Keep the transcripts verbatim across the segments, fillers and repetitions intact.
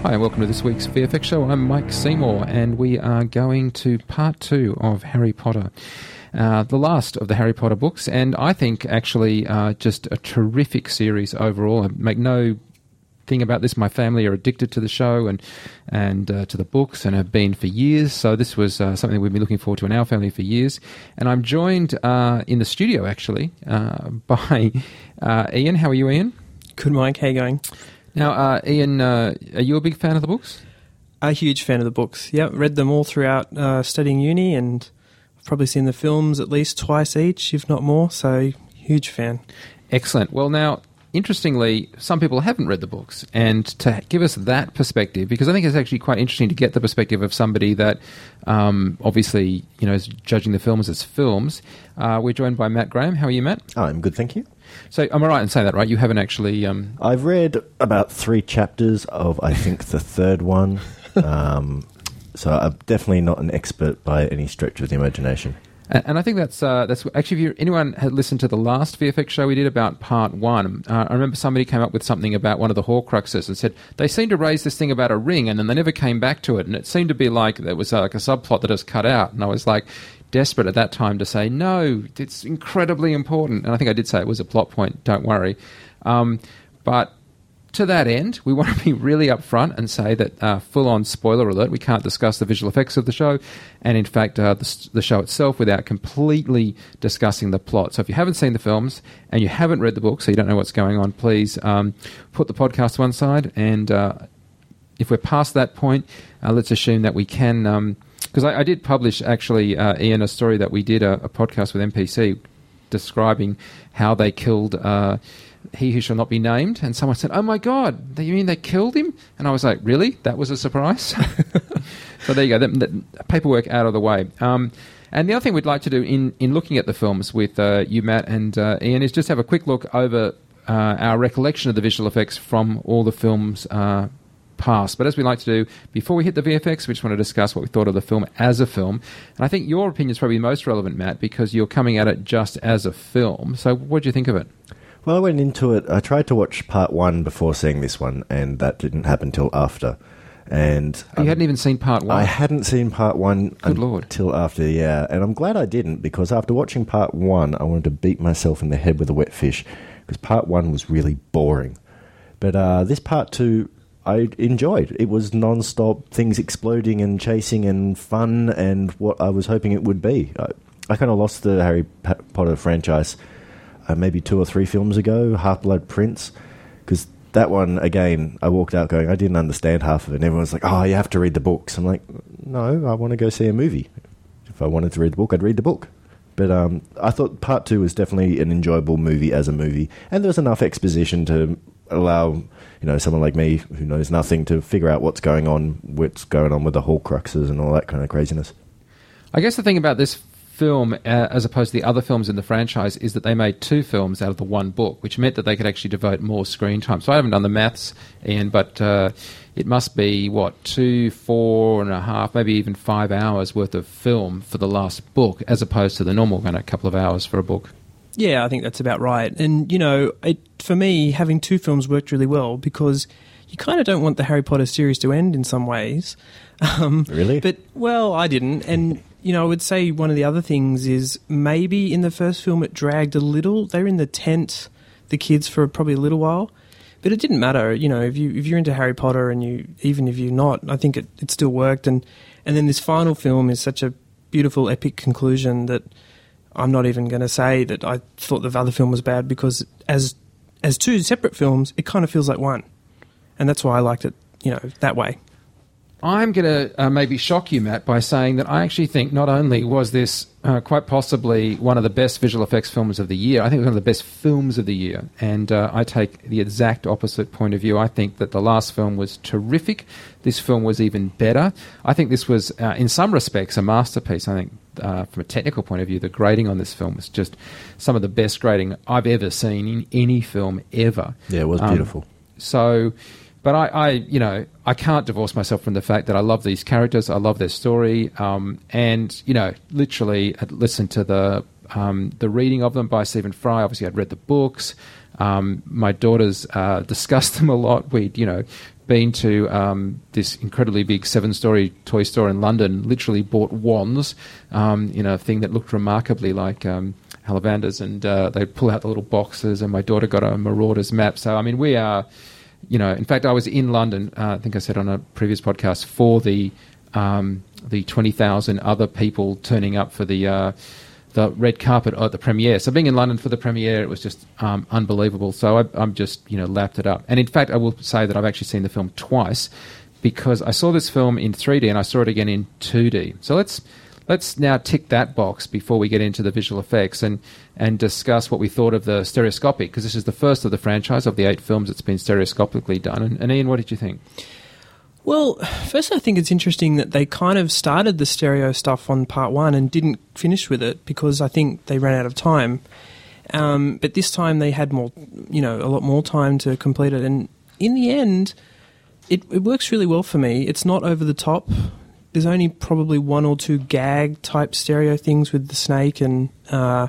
Hi, and welcome to this week's V F X Show. I'm Mike Seymour, and we are going to part two of Harry Potter, uh, the last of the Harry Potter books, and I think actually uh, just a terrific series overall. I make no thing about this. My family are addicted to the show and and uh, to the books and have been for years, so this was uh, something we've been looking forward to in our family for years. And I'm joined uh, in the studio, actually, uh, by uh, Ian. How are you, Ian? Good, Mike. How you going? Now, uh, Ian, uh, are you a big fan of the books? A huge fan of the books. Yep, read them all throughout uh, studying uni, and I've probably seen the films at least twice each, if not more, so huge fan. Excellent. Well, now, interestingly, some people haven't read the books, and to give us that perspective, because I think it's actually quite interesting to get the perspective of somebody that um, obviously, you know, is judging the films as films, uh, we're joined by Matt Graham. How are you, Matt? I'm good, thank you. So, am I right in saying that, right? You haven't actually... Um... I've read about three chapters of, I think, the third one. Um, so I'm definitely not an expert by any stretch of the imagination. And, and I think that's... Uh, that's actually, if you, anyone had listened to the last V F X show we did about part one, uh, I remember somebody came up with something about one of the Horcruxes and said, they seemed to raise this thing about a ring, and then they never came back to it, and it seemed to be like there was uh, like a subplot that was cut out, and I was like... desperate at that time to say, no, it's incredibly important. And I think I did say it was a plot point, don't worry. Um, but to that end, we want to be really upfront and say that uh, full-on spoiler alert, we can't discuss the visual effects of the show and, in fact, uh, the, the show itself without completely discussing the plot. So if you haven't seen the films and you haven't read the book, so you don't know what's going on, please um, put the podcast to one side. And uh, if we're past that point, uh, let's assume that we can... Um, Because I, I did publish, actually, uh, Ian, a story that we did, a, a podcast with N P C, describing how they killed uh, He Who Shall Not Be Named. And someone said, oh, my God, you mean they killed him? And I was like, really? That was a surprise? So there you go, that, that paperwork out of the way. Um, and the other thing we'd like to do in, in looking at the films with uh, you, Matt, and uh, Ian, is just have a quick look over uh, our recollection of the visual effects from all the films uh past. But as we like to do, before we hit the V F X, we just want to discuss what we thought of the film as a film. And I think your opinion is probably most relevant, Matt, because you're coming at it just as a film. So what do you think of it? Well, I went into it, I tried to watch part one before seeing this one, and that didn't happen till after. And you um, hadn't even seen part one? I hadn't seen part one Good Lord. until after, yeah. And I'm glad I didn't, because after watching part one, I wanted to beat myself in the head with a wet fish, because part one was really boring. But uh, this part two... I enjoyed. It was non-stop, things exploding and chasing and fun and what I was hoping it would be. I, I kind of lost the Harry Potter franchise uh, maybe two or three films ago, Half-Blood Prince, because that one, again, I walked out going, I didn't understand half of it. And everyone's like, oh, you have to read the books. I'm like, no, I want to go see a movie. If I wanted to read the book, I'd read the book. But um, I thought part two was definitely an enjoyable movie as a movie, and there was enough exposition to allow, you know, someone like me who knows nothing to figure out what's going on, what's going on with the Horcruxes and all that kind of craziness. I guess the thing about this film, uh, as opposed to the other films in the franchise, is that they made two films out of the one book, which meant that they could actually devote more screen time. So I haven't done the maths, Ian, but uh, it must be, what, two, four and a half, maybe even five hours worth of film for the last book, as opposed to the normal kind of couple of hours for a book. Yeah, I think that's about right. And, you know, it, for me, having two films worked really well because you kind of don't want the Harry Potter series to end in some ways. Um, really? But, well, I didn't. And, you know, I would say one of the other things is maybe in the first film it dragged a little. They were in the tent, the kids, for probably a little while. But it didn't matter. You know, if, you, if you're into Harry Potter and you, even if you're not, I think it, it still worked. And, and then this final film is such a beautiful, epic conclusion that... I'm not even going to say that I thought the other film was bad because as as two separate films, it kind of feels like one. And that's why I liked it, you know, that way. I'm going to uh, maybe shock you, Matt, by saying that I actually think not only was this uh, quite possibly one of the best visual effects films of the year, I think it was one of the best films of the year. And uh, I take the exact opposite point of view. I think that the last film was terrific. This film was even better. I think this was, uh, in some respects, a masterpiece. I think uh, from a technical point of view, the grading on this film was just some of the best grading I've ever seen in any film ever. Yeah, it was beautiful. Um, so... But I, I, you know, I can't divorce myself from the fact that I love these characters, I love their story, um, and, you know, literally I'd listened to the um, the reading of them by Stephen Fry. Obviously, I'd read the books. Um, my daughters uh, discussed them a lot. We'd, you know, been to um, this incredibly big seven-story toy store in London, literally bought wands, um, you know, a thing that looked remarkably like um, Halavanders, and uh, they'd pull out the little boxes, and my daughter got a Marauders map. So, I mean, we are, you know, in fact, I was in London, uh, I think I said on a previous podcast, for the um, the twenty thousand other people turning up for the uh, the red carpet at the premiere. So being in London for the premiere, it was just um, unbelievable. So I, I'm just, you know, lapped it up. And in fact, I will say that I've actually seen the film twice, because I saw this film in three D and I saw it again in two D. So let's let's now tick that box before we get into the visual effects and, and discuss what we thought of the stereoscopic, because this is the first of the franchise of the eight films that's been stereoscopically done. And, and Ian, what did you think? Well, first I think it's interesting that they kind of started the stereo stuff on part one and didn't finish with it, because I think they ran out of time. Um, but this time they had more, you know, a lot more time to complete it. And in the end, it, it works really well for me. It's not over the top. There's only probably one or two gag type stereo things with the snake and, uh,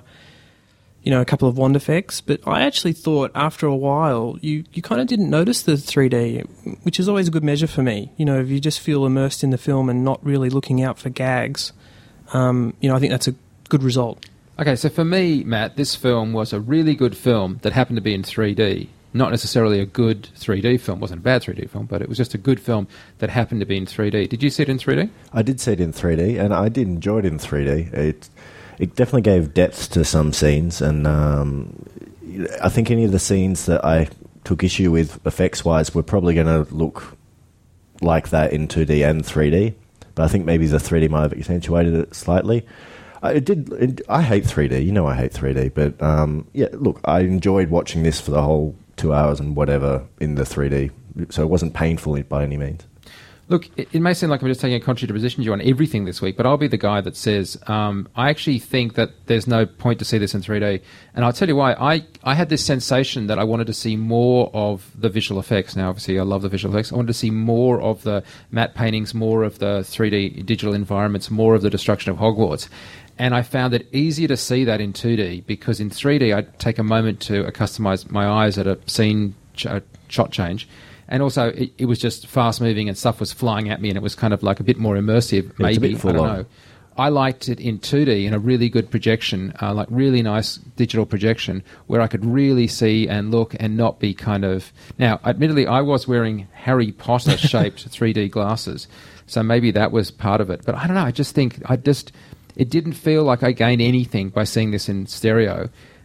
you know, a couple of wand effects. But I actually thought after a while you, you kind of didn't notice the three D, which is always a good measure for me. You know, if you just feel immersed in the film and not really looking out for gags, um, you know, I think that's a good result. Okay, so for me, Matt, this film was a really good film that happened to be in three D. Not necessarily a good three D film. It wasn't a bad three D film, but it was just a good film that happened to be in three D. Did you see it in three D? I did see it in three D, and I did enjoy it in three D. It it definitely gave depth to some scenes, and um, I think any of the scenes that I took issue with effects-wise were probably going to look like that in two D and three D, but I think maybe the three D might have accentuated it slightly. I it did. It, I hate three D. You know I hate three D, but um, yeah, look, I enjoyed watching this for the whole two hours and whatever in the three D, so it wasn't painful by any means. Look, it, it may seem like I'm just taking a contrary position to you on everything this week, but I'll be the guy that says um, I actually think that there's no point to see this in three D. And I'll tell you why. I, I had this sensation that I wanted to see more of the visual effects. Now, obviously, I love the visual effects. I wanted to see more of the matte paintings, more of the three D digital environments, more of the destruction of Hogwarts. And I found it easier to see that in two D, because in three D, I'd take a moment to accustom my eyes at a scene ch- a shot change. And also, it, it was just fast-moving and stuff was flying at me, and it was kind of like a bit more immersive, maybe. It's a bit full I don't on. know. I liked it in two D, in a really good projection, uh, like really nice digital projection, where I could really see and look and not be kind of... Now, admittedly, I was wearing Harry Potter-shaped three D glasses, so maybe that was part of it. But I don't know, I just think... I just... It didn't feel like I gained anything by seeing this in stereo.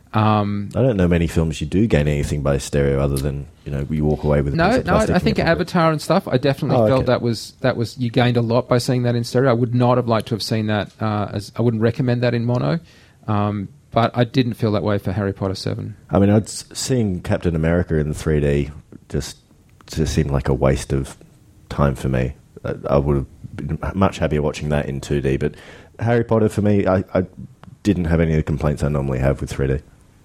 Um, I don't know many films you do gain anything by stereo other than, you know, you walk away with a no, piece of no. I, plastic I think in your pocket. Avatar and stuff. I definitely Oh, felt okay. that was that was you gained a lot by seeing that in stereo. I would not have liked to have seen that. Uh, as I wouldn't recommend that in mono, um, but I didn't feel that way for Harry Potter seven. I mean, I'd s- seeing Captain America in three D just just seemed like a waste of time for me. I, I would have been much happier watching that in two D, but Harry Potter for me, I, I didn't have any of the complaints I normally have with three D.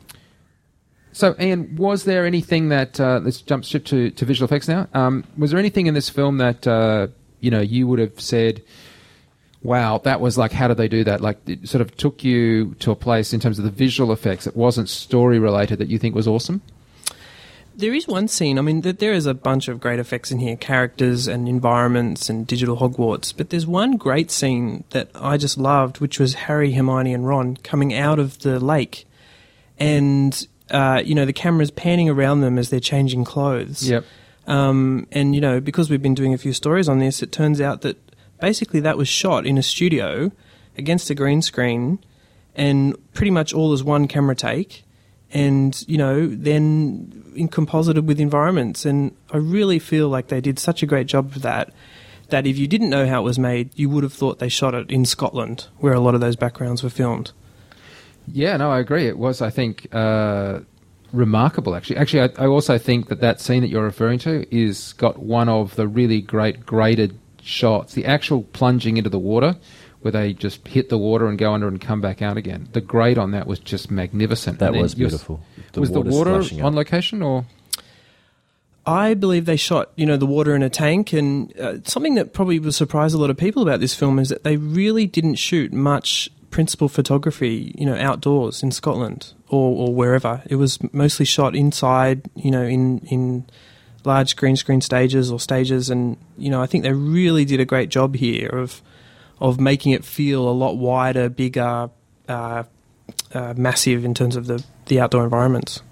So, Ian, was there anything that uh, let's jump ship to, to visual effects now? Um, was there anything in this film that uh, you know you would have said, "Wow, that was like, how did they do that?" Like, it sort of took you to a place in terms of the visual effects that wasn't story related that you think was awesome? There is one scene, I mean, th- there is a bunch of great effects in here, characters and environments and digital Hogwarts, but there's one great scene that I just loved, which was Harry, Hermione and Ron coming out of the lake, and, uh, you know, the camera's panning around them as they're changing clothes. Yep. Um, and, you know, because we've been doing a few stories on this, it turns out that basically that was shot in a studio against a green screen, and pretty much all is one camera take, and, you know, then in composited with environments. And I really feel like they did such a great job of that, that if you didn't know how it was made, you would have thought they shot it in Scotland, where a lot of those backgrounds were filmed. Yeah, no, I agree. It was, I think, uh, remarkable, actually. Actually, I, I also think that that scene that you're referring to is got one of the really great graded shots. The actual plunging into the water, where they just hit the water and go under and come back out again. The grade on that was just magnificent. That And then was you're- beautiful. The was the water's water flashing up. on location, or...? I believe they shot, you know, the water in a tank, and uh, something that probably will surprise a lot of people about this film is that they really didn't shoot much principal photography, you know, outdoors in Scotland or, or wherever. It was mostly shot inside, you know, in in large green screen stages or stages, and you know I think they really did a great job here of of making it feel a lot wider, bigger, uh, uh, massive in terms of the, the outdoor environments.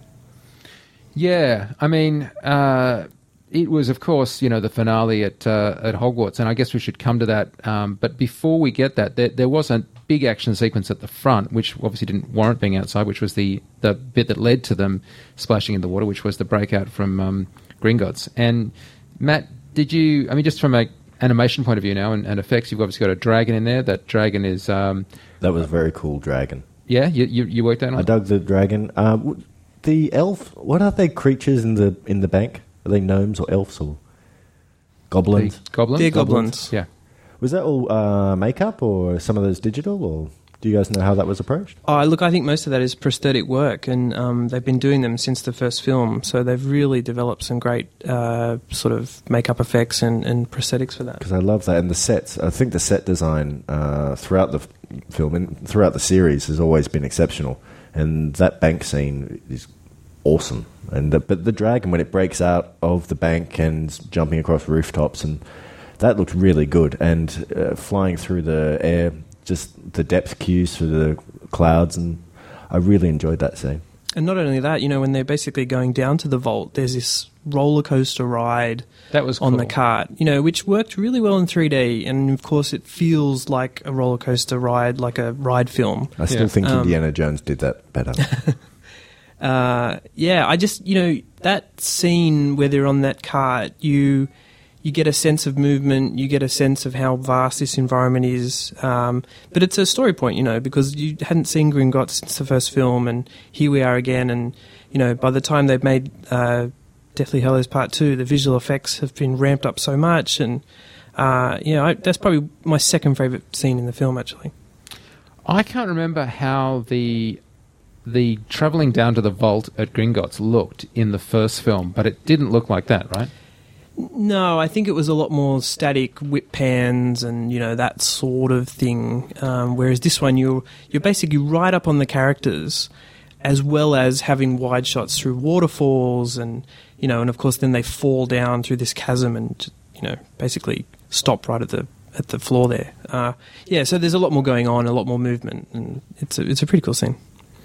Yeah, I mean, uh, it was, of course, you know, the finale at uh, at Hogwarts, and I guess we should come to that. Um, but before we get that, there, there was a big action sequence at the front, which obviously didn't warrant being outside, which was the, the bit that led to them splashing in the water, which was the breakout from um, Gringotts. And Matt, did you, I mean, just from an animation point of view now and, and effects, you've obviously got a dragon in there. That dragon is... Um, that was a very cool dragon. Yeah, you, you, you worked out on I it? dug the dragon. Um, the elf, what are they creatures in the in the bank? Are they gnomes or elves or goblins? The goblins? They're goblins. Yeah. Was that all uh, makeup or some of those digital, or do you guys know how that was approached? Oh, look, I think most of that is prosthetic work, and um, they've been doing them since the first film, so they've really developed some great uh, sort of makeup effects and, and prosthetics for that. Because I love that, and the sets. I think the set design uh, throughout the f- film and throughout the series has always been exceptional, and that bank scene is awesome. And the, but the dragon, when it breaks out of the bank and jumping across rooftops, and that looked really good, and uh, flying through the air. Just the depth cues for the clouds, and I really enjoyed that scene. And not only that, you know, when they're basically going down to the vault, there's this roller coaster ride that was on cool. the cart, you know, which worked really well in three D, and of course it feels like a roller coaster ride, like a ride film. I still Yeah. think Um, Indiana Jones did that better. Uh, yeah, I just, you know, that scene where they're on that cart, you... You get a sense of movement, you get a sense of how vast this environment is. Um, but it's a story point, you know, because you hadn't seen Gringotts since the first film, and here we are again. And, you know, by the time they've made uh, Deathly Hallows Part two, the visual effects have been ramped up so much. And, uh, you know, I, that's probably my second favourite scene in the film, actually. I can't remember how the the travelling down to the vault at Gringotts looked in the first film, but it didn't look like that, right? No, I think it was a lot more static whip pans and, you know, that sort of thing. Um, whereas this one, you're you're basically right up on the characters, as well as having wide shots through waterfalls, and you know, and of course, then they fall down through this chasm and, you know, basically stop right at the at the floor there. Uh, yeah, so there's a lot more going on, a lot more movement, and it's a it's a pretty cool scene.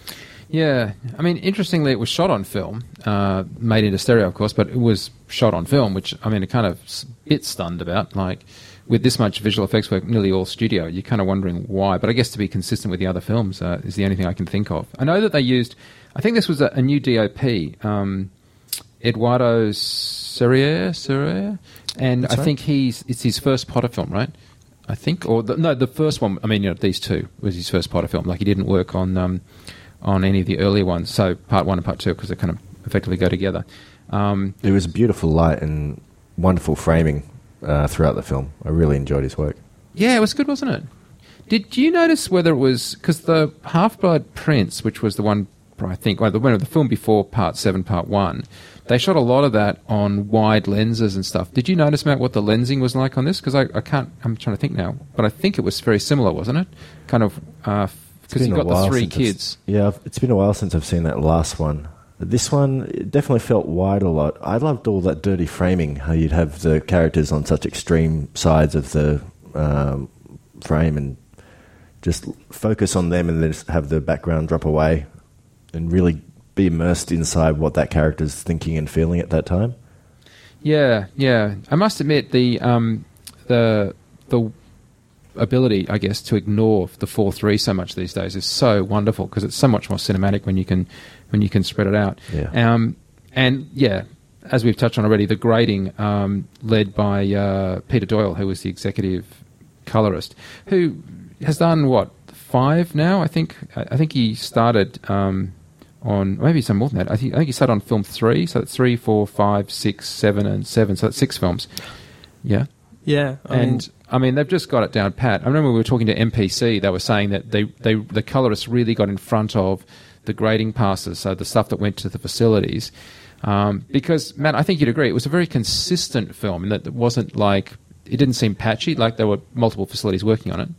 Yeah, I mean, interestingly, it was shot on film, uh, made into stereo, of course, but it was shot on film, which, I mean, it kind of a bit stunned about. Like, with this much visual effects work, nearly all studio, you're kind of wondering why. But I guess to be consistent with the other films uh, is the only thing I can think of. I know that they used, I think this was a, a new D O P, um, Eduardo Serrier, Serrier, and That's I right. think he's it's his first Potter film, right? I think, or the, no, the first one. I mean, you know, these two was his first Potter film. Like, he didn't work on um, on any of the earlier ones. So part one and part two, because they kind of effectively go together. Um, It was beautiful light and wonderful framing uh, throughout the film. I really enjoyed his work. yeah, it was good, wasn't it? Did you notice whether it was because the Half-Blood Prince, which was the one I think, well, the one of the film before part seven, part one, they shot a lot of that on wide lenses and stuff. Did you notice, Matt, what the lensing was like on this? Because I, I can't, I'm trying to think now, but I think it was very similar, wasn't it? Kind of, because It's you been a got the while three since I've s- kids. Yeah, I've- it's been a while since I've seen that last one. This one it definitely felt wide a lot. I loved all that dirty framing, how you'd have the characters on such extreme sides of the um, frame and just focus on them and then just have the background drop away and really be immersed inside what that character's thinking and feeling at that time. Yeah, yeah. I must admit the um, the the ability, I guess, to ignore the four three so much these days is so wonderful because it's so much more cinematic when you can when you can spread it out. Yeah. Um, and yeah, as we've touched on already, the grading um, led by uh, Peter Doyle, who was the executive colorist, who has done what five now. I think I I think he started. Um, On maybe some more than that. I think I think he started on film three, so it's three, four, five, six, seven, and seven. So that's six films. Yeah, Yeah, I and mean, I mean they've just got it down pat. I remember we were talking to M P C. They were saying that they, they the colorists really got in front of the grading passes, so the stuff that went to the facilities. Um, because Matt, I think you'd agree, it was a very consistent film, in that it wasn't like it didn't seem patchy, like there were multiple facilities working on it.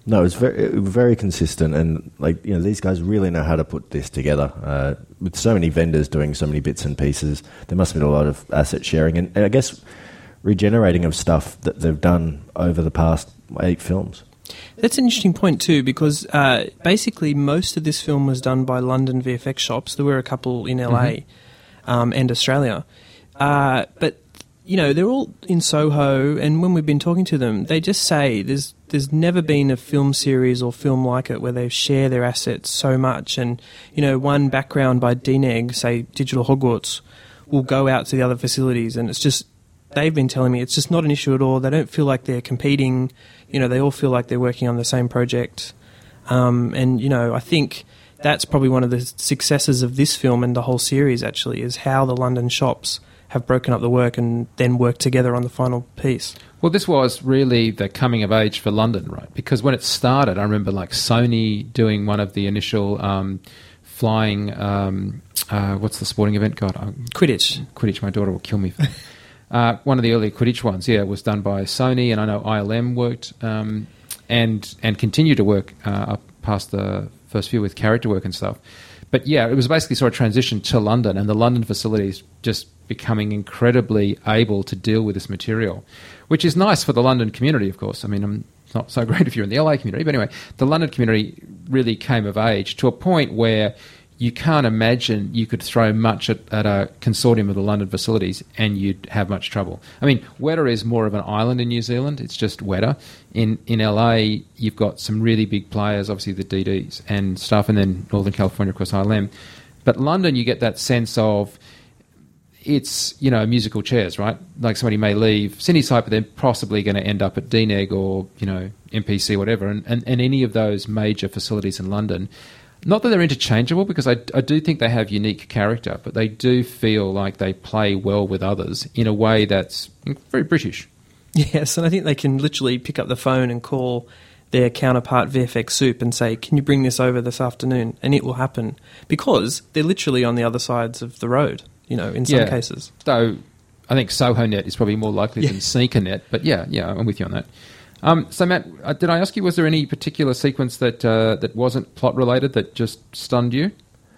No, it's very it was very consistent, and like you know, these guys really know how to put this together. Uh, with so many vendors doing so many bits and pieces, there must have been a lot of asset sharing, and, and I guess regenerating of stuff that they've done over the past eight films. That's an interesting point too, because uh, basically most of this film was done by London V F X shops. There were a couple in L A mm-hmm. um, and Australia, uh, but you know they're all in Soho. And when we've been talking to them, they just say there's there's never been a film series or film like it where they share their assets so much. And you know, one background by D N E G, say Digital Hogwarts, will go out to the other facilities, and it's just. They've been telling me it's just not an issue at all. They don't feel like they're competing. You know, they all feel like they're working on the same project. Um, and, you know, I think that's probably one of the successes of this film and the whole series, actually, is how the London shops have broken up the work and then worked together on the final piece. Well, this was really the coming of age for London, right? Because when it started, I remember, like, Sony doing one of the initial um, flying... Um, uh, what's the sporting event? God, I, Quidditch. Quidditch, my daughter will kill me for that. Uh, one of the early Quidditch ones, yeah, was done by Sony, and I know I L M worked um, and and continued to work uh, up past the first few with character work and stuff. But yeah, it was basically sort of transition to London, and the London facilities just becoming incredibly able to deal with this material, which is nice for the London community, of course. I mean, I'm not so great if you're in the L A community, but anyway, the London community really came of age to a point where you can't imagine you could throw much at, at a consortium of the London facilities and you'd have much trouble. I mean, Weta is more of an island in New Zealand. It's just Weta. In in L A, you've got some really big players, obviously the D Ds and stuff, and then Northern California, of course, I L M. But London, you get that sense of it's, you know, musical chairs, right? Like somebody may leave Cindy-site, but they're possibly going to end up at D N E G or, you know, M P C, whatever, and, and, and any of those major facilities in London. Not that they're interchangeable, because I, I do think they have unique character, but they do feel like they play well with others in a way that's very British. Yes, and I think they can literally pick up the phone and call their counterpart V F X Soup and say, can you bring this over this afternoon? And it will happen, because they're literally on the other sides of the road, you know, in some yeah. cases. So I think SohoNet is probably more likely yeah. than SneakerNet, but yeah, yeah, I'm with you on that. Um, so, Matt, uh, did I ask you, was there any particular sequence that uh, that wasn't plot-related that just stunned you?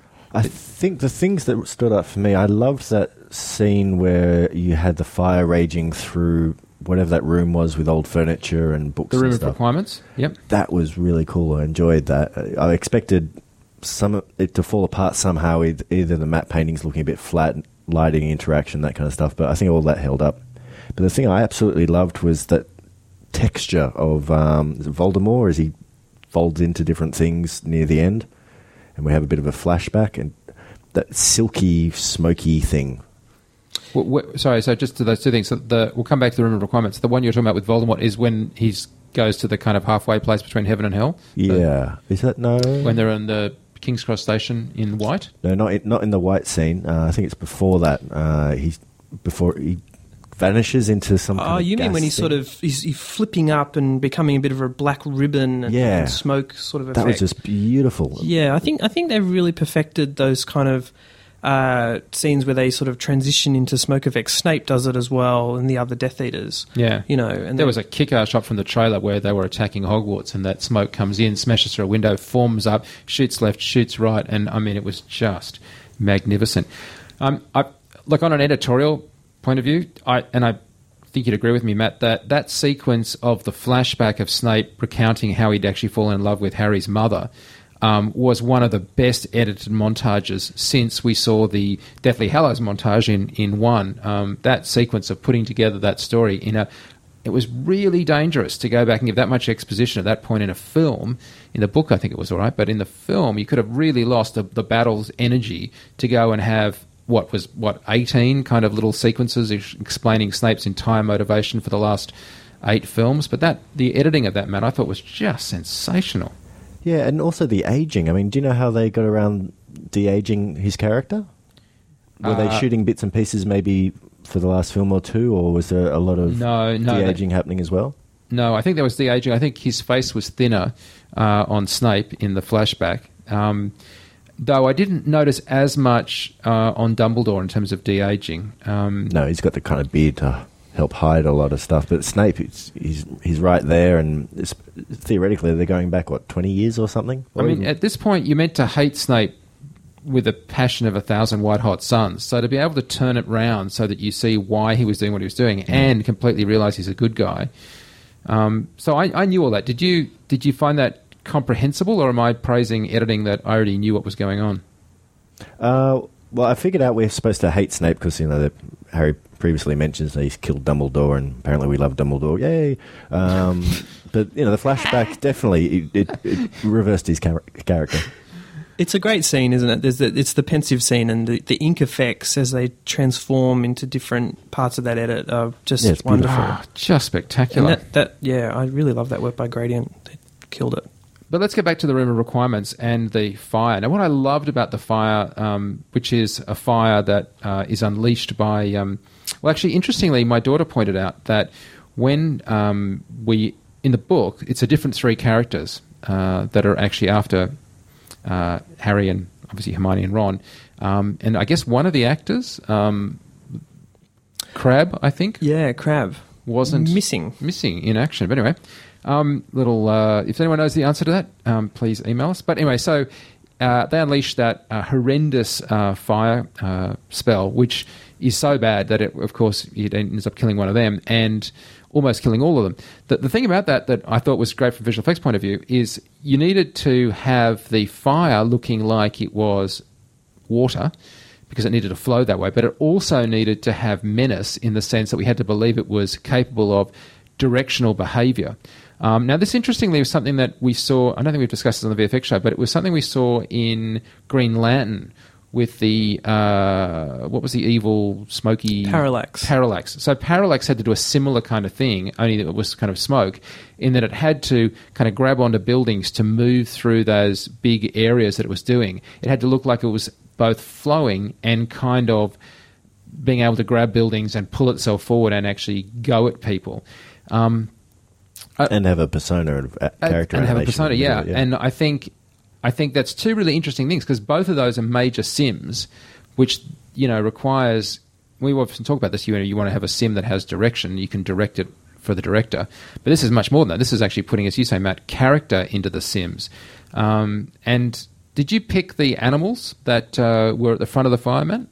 I think the things that stood out for me, I loved that scene where you had the fire raging through whatever that room was with old furniture and books The room and of stuff. requirements, yep. That was really cool. I enjoyed that. I expected some of it to fall apart somehow, either the matte paintings looking a bit flat, lighting, interaction, that kind of stuff, but I think all that held up. But the thing I absolutely loved was that texture of um, is it Voldemort as he folds into different things near the end, and we have a bit of a flashback, and that silky, smoky thing. Well, wh- sorry, so just to those two things. So the, we'll come back to the room of requirements. The one you're talking about with Voldemort is when he goes to the kind of halfway place between heaven and hell. Yeah, the, is that no? When they're in the King's Cross station in white. No, not in, not in the white scene. Uh, I think it's before that. Uh, he's before he. vanishes into some kind oh, of you mean gas when he's thing. sort of he's, he's flipping up and becoming a bit of a black ribbon and, yeah. and smoke sort of effect. That was just beautiful. Yeah, I think I think they've really perfected those kind of uh, scenes where they sort of transition into smoke effects. Snape does it as well, and the other Death Eaters. Yeah, you know, and there was a kick-ass shot from the trailer where they were attacking Hogwarts, and that smoke comes in, smashes through a window, forms up, shoots left, shoots right, and I mean, it was just magnificent. Um, I, look, on an editorial point of view, I and I think you'd agree with me, Matt, that that sequence of the flashback of Snape recounting how he'd actually fallen in love with Harry's mother um, was one of the best edited montages since we saw the Deathly Hallows montage in, in one. Um, that sequence of putting together that story in a... It was really dangerous to go back and give that much exposition at that point in a film. In the book, I think it was all right, but in the film, you could have really lost the, the battle's energy to go and have... what was, what, eighteen kind of little sequences explaining Snape's entire motivation for the last eight films. But that the editing of that, Matt, I thought was just sensational. Yeah, and also the aging. I mean, do you know how they got around de-aging his character? Were uh, they shooting bits and pieces maybe for the last film or two, or was there a lot of no, no, de-aging that, happening as well? No, I think there was de-aging. I think his face was thinner uh, on Snape in the flashback. Um Though I didn't notice as much uh, on Dumbledore in terms of de-aging. Um, no, he's got the kind of beard. Uh, help hide a lot of stuff. But Snape, it's, he's he's right there, and it's, theoretically they're going back, what, twenty years or something? I mean, at this point, you're meant to hate Snape with a passion of a thousand white-hot suns. So to be able to turn it round so that you see why he was doing what he was doing and completely realise he's a good guy. Um, so I, I knew all that. Did you did you find that comprehensible, or am I praising editing that I already knew what was going on? Uh, well, I figured out we're supposed to hate Snape because, you know, the, Harry previously mentions that he's killed Dumbledore, and apparently we love Dumbledore. Yay! Um, but, you know, the flashback definitely, it, it, it reversed his char- character. It's a great scene, isn't it? There's the, it's the pensive scene, and the, the ink effects as they transform into different parts of that edit are just Yeah, it's wonderful. Oh, just spectacular. And that, that, yeah, I really love that work by Gradient. They killed it. But let's get back to the Room of Requirements and the fire. Now, what I loved about the fire, um, which is a fire that uh, is unleashed by... Um, well, actually, interestingly, my daughter pointed out that when um, we... In the book, it's a different three characters uh, that are actually after uh, Harry and obviously Hermione and Ron. Um, and I guess one of the actors, um, Crabbe, I think, Yeah, Crabbe. wasn't... Missing. Missing in action. But anyway... Um, little. Uh, if anyone knows the answer to that, um, please email us. But anyway, so uh, they unleashed that uh, horrendous uh, fire uh, spell, which is so bad that it, of course, it ends up killing one of them and almost killing all of them. The, the thing about that that I thought was great from a visual effects point of view is you needed to have the fire looking like it was water, because it needed to flow that way, but it also needed to have menace in the sense that we had to believe it was capable of directional behaviour. Um, now, this interestingly was something that we saw, I don't think we've discussed this on the V F X show, but it was something we saw in Green Lantern with the, uh, what was the evil, smoky... Parallax. Parallax. So Parallax had to do a similar kind of thing, only that it was kind of smoke, in that it had to kind of grab onto buildings to move through those big areas that it was doing. It had to look like it was both flowing and kind of being able to grab buildings and pull itself forward and actually go at people. Um, and have a persona of a- character and have a animation persona, in the yeah. middle, And I think, I think that's two really interesting things, because both of those are major sims, which you know requires. We often talk about this. You know, you want to have a sim that has direction. You can direct it for the director, but this is much more than that. This is actually putting, as you say, Matt, character into the sims. Um, and did you pick the animals that uh, were at the front of the fire, Matt?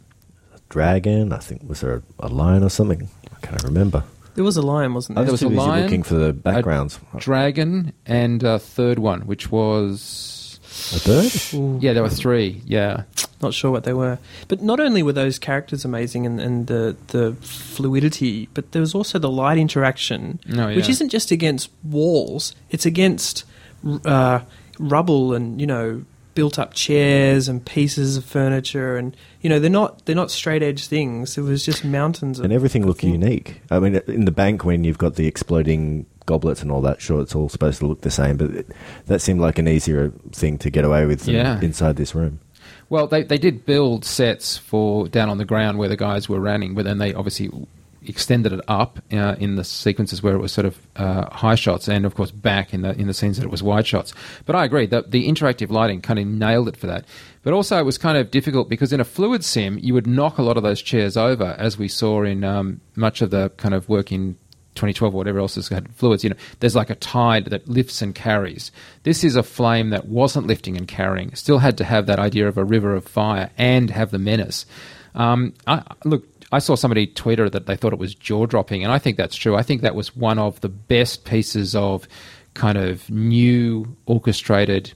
Dragon, I think, was there a lion or something? I can't remember. There was a lion, wasn't there? There was Too a busy lion, looking for the backgrounds. a dragon, and a third one, which was... A bird? Ooh, Yeah, there were three, yeah. not sure what they were. But not only were those characters amazing and, and the, the fluidity, but there was also the light interaction, Oh, yeah. which isn't just against walls, it's against uh, rubble and, you know, built-up chairs and pieces of furniture, and you know they're not they're not straight-edge things. It was just mountains of And everything looked thing. unique. I mean, in the bank, when you've got the exploding goblets and all that, sure, it's all supposed to look the same, but it, that seemed like an easier thing to get away with than Yeah. inside this room. Well, they they did build sets for down on the ground where the guys were running, but then they obviously extended it up uh, in the sequences where it was sort of uh, high shots, and of course back in the in the scenes that it was wide shots. But I agree that the interactive lighting kind of nailed it for that. But also it was kind of difficult because in a fluid sim you would knock a lot of those chairs over, as we saw in um, much of the kind of work in twenty twelve or whatever else has had fluids. You know, there's like a tide that lifts and carries. This is a flame that wasn't lifting and carrying. Still had to have that idea of a river of fire and have the menace. Um, I, look, I saw somebody Twitter that they thought it was jaw-dropping, and I think that's true. I think that was one of the best pieces of kind of new orchestrated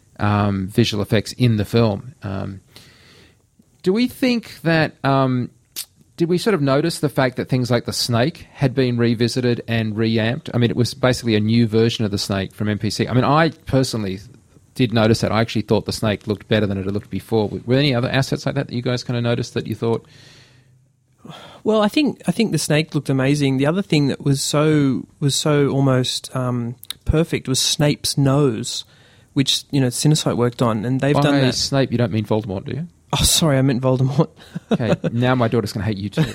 um, visual effects in the film. Um, do we think that... Um, did we sort of notice the fact that things like the snake had been revisited and reamped? I mean, it was basically a new version of the snake from N P C. I mean, I personally did notice that. I actually thought the snake looked better than it had looked before. Were there any other assets like that that you guys kind of noticed that you thought... Well, I think I think the snake looked amazing. The other thing that was so was so almost um, perfect was Snape's nose, which you know Cinesite worked on, and they've By done that. Snape, you don't mean Voldemort, do you? Oh, sorry, I meant Voldemort. Okay, now my daughter's going to hate you too.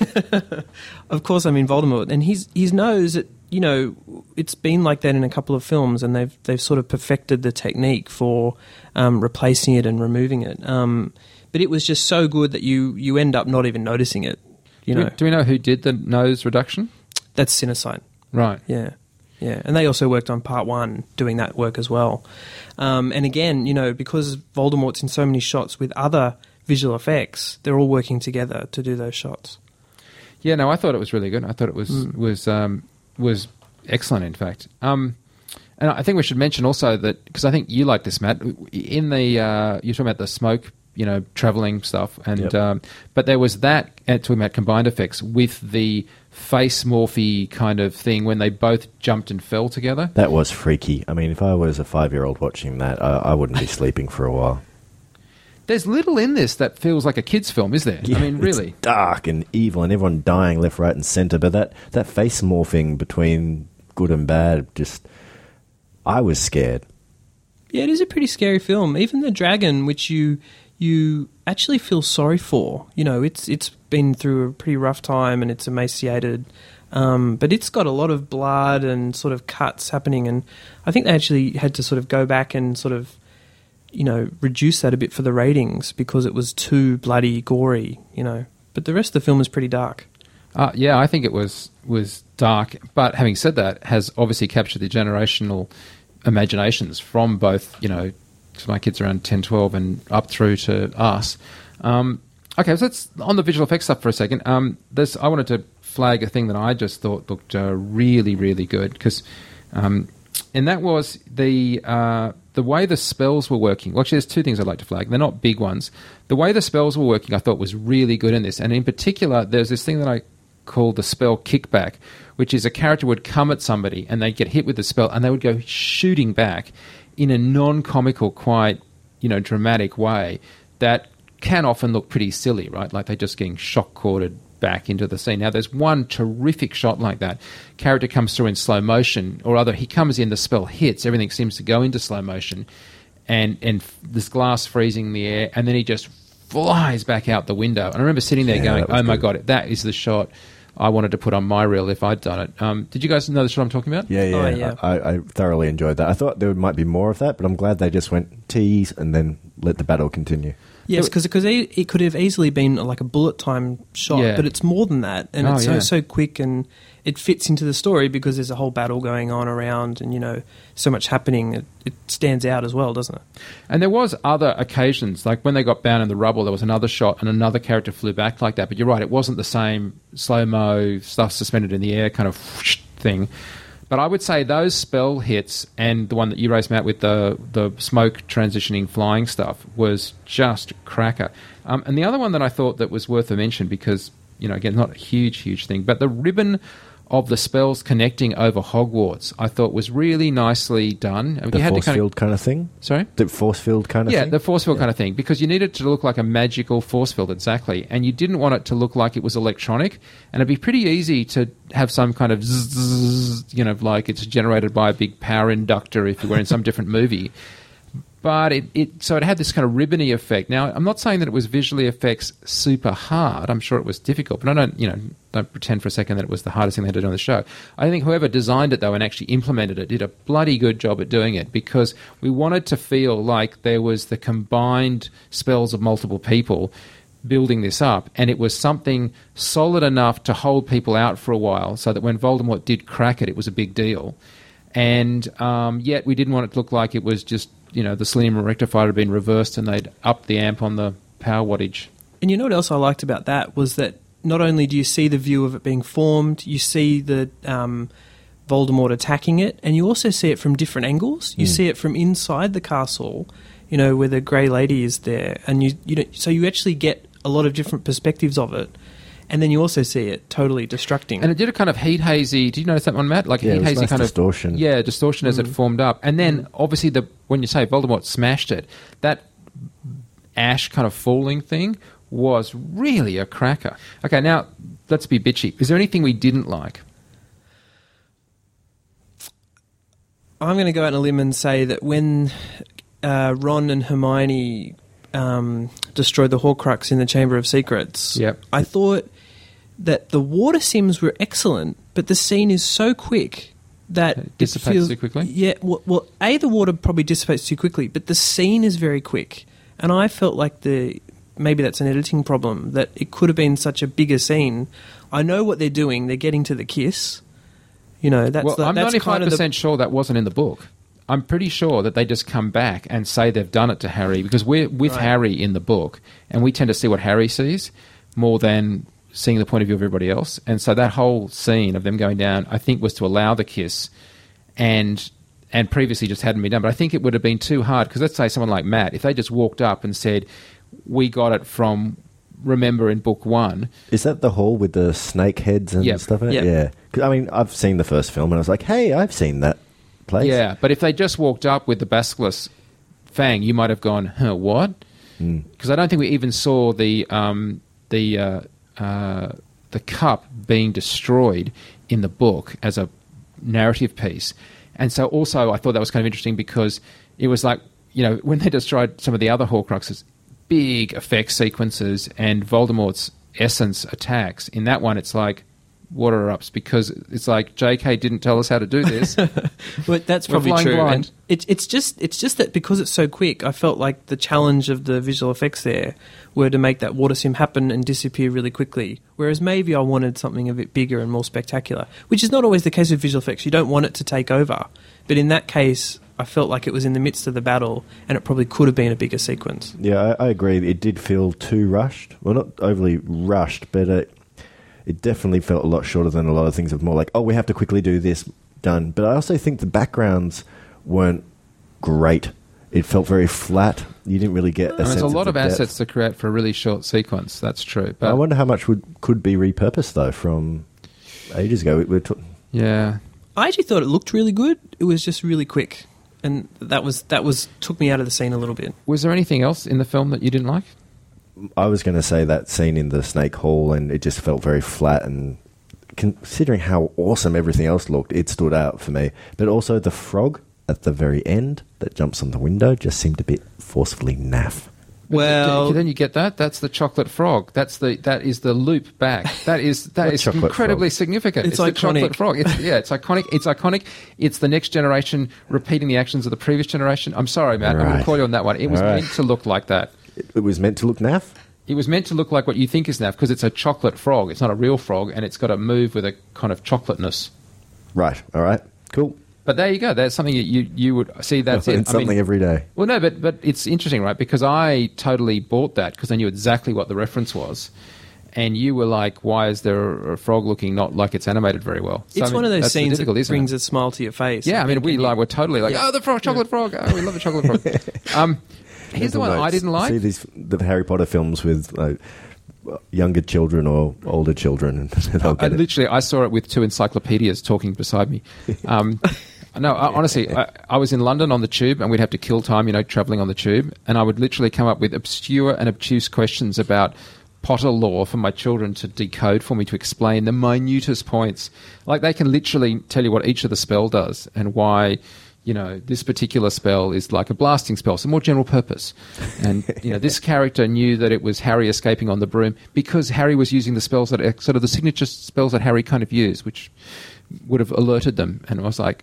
Of course, I mean Voldemort, and his his nose. It, you know, it's been like that in a couple of films, and they've they've sort of perfected the technique for um, replacing it and removing it. Um, but it was just so good that you you end up not even noticing it. You do, know, we, do we know who did the nose reduction? That's Cinesite. Right. Yeah. Yeah, and they also worked on part one, doing that work as well. Um, and again, you know, because Voldemort's in so many shots with other visual effects, they're all working together to do those shots. Yeah, no, I thought it was really good. I thought it was mm. was um, was excellent, in fact. Um, and I think we should mention also that, because I think you like this, Matt, in the, uh, you're talking about the smoke, you know, travelling stuff, and yep. um, but there was that, uh, talking about combined effects, with the face morphy kind of thing when they both jumped and fell together. That was freaky. I mean, if I was a five-year-old watching that, I, I wouldn't be sleeping for a while. There's little in this that feels like a kid's film, is there? Yeah, I mean, really. It's dark and evil and everyone dying left, right and centre, but that, that face morphing between good and bad, just... I was scared. Yeah, it is a pretty scary film. Even the dragon, which you... you actually feel sorry for. You know, it's it's been through a pretty rough time and it's emaciated, um, but it's got a lot of blood and sort of cuts happening, and I think they actually had to sort of go back and sort of, you know, reduce that a bit for the ratings because it was too bloody gory, you know. But the rest of the film is pretty dark. Uh, yeah, I think it was was dark, but having said that, has obviously captured the generational imaginations from both, you know, my kids around ten, twelve and up through to us. Um, okay, so let's, on the visual effects stuff for a second, um, this, I wanted to flag a thing that I just thought looked uh, really, really good, because, um, and that was the uh, the way the spells were working. Well, actually, there's two things I'd like to flag. They're not big ones. The way the spells were working, I thought was really good in this, and in particular, there's this thing that I call the spell kickback, which is a character would come at somebody and they'd get hit with the spell and they would go shooting back in a non-comical, quite, you know, dramatic way that can often look pretty silly, right? Like they're just getting shock-corded back into the scene. Now, there's one terrific shot like that. Character comes through in slow motion, or rather, he comes in, the spell hits, everything seems to go into slow motion, and, and this glass freezing in the air, and then he just flies back out the window. And I remember sitting there yeah, going, oh, my good. God, that is the shot I wanted to put on my reel if I'd done it. Um, did you guys know the shot I'm talking about? Yeah, yeah. Oh, yeah. I, I thoroughly enjoyed that. I thought there might be more of that, but I'm glad they just went tease and then let the battle continue. Yes, because it could have easily been like a bullet time shot, yeah. but it's more than that, and oh, it's so yeah. so quick, and it fits into the story because there's a whole battle going on around, and you know, so much happening. It, it stands out as well, doesn't it? And there was other occasions, like when they got bound in the rubble, there was another shot, and another character flew back like that. But you're right, it wasn't the same slow mo stuff suspended in the air kind of whoosh thing. But I would say those spell hits and the one that you raised, Matt, with the, the smoke transitioning flying stuff was just cracker. Um, and the other one that I thought that was worth a mention because, you know, again, not a huge, huge thing, but the ribbon of the spells connecting over Hogwarts I thought was really nicely done. The you had force to kind field of, kind of thing? Sorry? The force field kind of yeah, thing? Yeah, the force field yeah. kind of thing, because you needed it to look like a magical force field, exactly, and you didn't want it to look like it was electronic, and it'd be pretty easy to have some kind of zzz, you know, like it's generated by a big power inductor if you were in some different movie. But it, it so it had this kind of ribbony effect. Now, I'm not saying that it was visually effects super hard. I'm sure it was difficult, but I don't, you know, don't pretend for a second that it was the hardest thing they had to do on the show. I think whoever designed it, though, and actually implemented it, did a bloody good job at doing it, because we wanted to feel like there was the combined spells of multiple people building this up, and it was something solid enough to hold people out for a while, so that when Voldemort did crack it, it was a big deal. And um, yet we didn't want it to look like it was just, you know, the selenium rectifier had been reversed and they'd upped the amp on the power wattage. And you know what else I liked about that was that not only do you see the view of it being formed, you see the um, Voldemort attacking it, and you also see it from different angles. You mm. see it from inside the castle, you know, where the Grey Lady is there, and you you know, so you actually get a lot of different perspectives of it. And then you also see it totally destructing. And it did a kind of heat hazy. Did you notice that one, Matt? Like yeah, a heat hazy nice kind distortion. of yeah, distortion as mm. it formed up. And then mm. obviously the when you say Voldemort smashed it, that ash kind of falling thing was really a cracker. Okay, now let's be bitchy. Is there anything we didn't like? I'm going to go out on a limb and say that when uh, Ron and Hermione um, destroyed the Horcrux in the Chamber of Secrets, yep. I thought that the water sims were excellent, but the scene is so quick that it dissipates it feels, too quickly? Yeah, well, well, A, the water probably dissipates too quickly, but the scene is very quick. And I felt like the maybe that's an editing problem, that it could have been such a bigger scene. I know what they're doing. They're getting to the kiss, You know, that's well, the, I'm that's ninety-five kind of percent the, sure that wasn't in the book. I'm pretty sure that they just come back and say they've done it to Harry because we're with Right. Harry in the book, and we tend to see what Harry sees more than seeing the point of view of everybody else. And so that whole scene of them going down, I think, was to allow the kiss, and and previously just hadn't been done. But I think it would have been too hard because let's say someone like Matt, if they just walked up and said, "We got it from Remember in book one." Is that the hall with the snake heads and Yep. stuff in it? Yep. Yeah. 'Cause, I mean, I've seen the first film and I was like, hey, I've seen that place. Yeah, but if they just walked up with the basilisk fang, you might have gone, huh, what? Mm. Because I don't think we even saw the um, the uh, uh, the cup being destroyed in the book as a narrative piece. And so also I thought that was kind of interesting because it was like, you know, when they destroyed some of the other Horcruxes, big effect sequences and Voldemort's essence attacks. In that one, it's like water-ups because it's like J K didn't tell us how to do this. But that's We're probably flying true. blind. And it, it's just it's just that because it's so quick, I felt like the challenge of the visual effects there were to make that water sim happen and disappear really quickly. Whereas maybe I wanted something a bit bigger and more spectacular, which is not always the case with visual effects. You don't want it to take over. But in that case, I felt like it was in the midst of the battle and it probably could have been a bigger sequence. Yeah, I, I agree. It did feel too rushed. Well, not overly rushed, but it, it definitely felt a lot shorter than a lot of things of more like, oh, we have to quickly do this, done. But I also think the backgrounds weren't great. It felt very flat. You didn't really get a And sense there's a lot the of depth. assets to create for a really short sequence. That's true. But I wonder how much would could be repurposed, though, from ages ago. We, we're t- yeah. I actually thought it looked really good. It was just really quick. And that was that was took me out of the scene a little bit. Was there anything else in the film that you didn't like? I was going to say that scene in the snake hall, and it just felt very flat. And considering how awesome everything else looked, it stood out for me. But also the frog at the very end that jumps on the window just seemed a bit forcefully naff. But Well- th- then you get that. That's the chocolate frog. That's the that is the loop back. That is that What is chocolate incredibly frog? significant. It's the iconic. chocolate frog. It's, yeah, it's iconic. It's iconic. It's the next generation repeating the actions of the previous generation. I'm sorry, Matt. I'm going Right. to call you on that one. It was All right. meant to look like that. It, it was meant to look naff? It was meant to look like what you think is naff because it's a chocolate frog. It's not a real frog, and it's got to move with a kind of chocolateness. Right, all right, cool. But there you go. That's something that you you would see. That's I learn it. I something mean, every day. well, no, but but it's interesting, right? Because I totally bought that because I knew exactly what the reference was, and you were like, "Why is there a frog looking not like it's animated very well?" So, I It's mean, one of those that's the scenes that difficulty, isn't it? brings a smile to your face. Yeah, I mean, think, we and you- like we're totally like, Yeah. "Oh, the frog, chocolate frog! Oh, we love the chocolate frog." Um, here's the one Mental I notes. didn't like. See these the Harry Potter films with like, younger children or older children, and they'll I, get it. literally, I saw it with two encyclopedias talking beside me. Um, no, I, honestly, I, I was in London on the tube, and we'd have to kill time, you know, travelling on the tube, and I would literally come up with obscure and obtuse questions about Potter lore for my children to decode for me to explain the minutest points. Like they can literally tell you what each of the spell does and why. You know, this particular spell is like a blasting spell, so more general purpose. And, you know, this character knew that it was Harry escaping on the broom because Harry was using the spells that, sort of the signature spells that Harry kind of used, which would have alerted them. And I was like,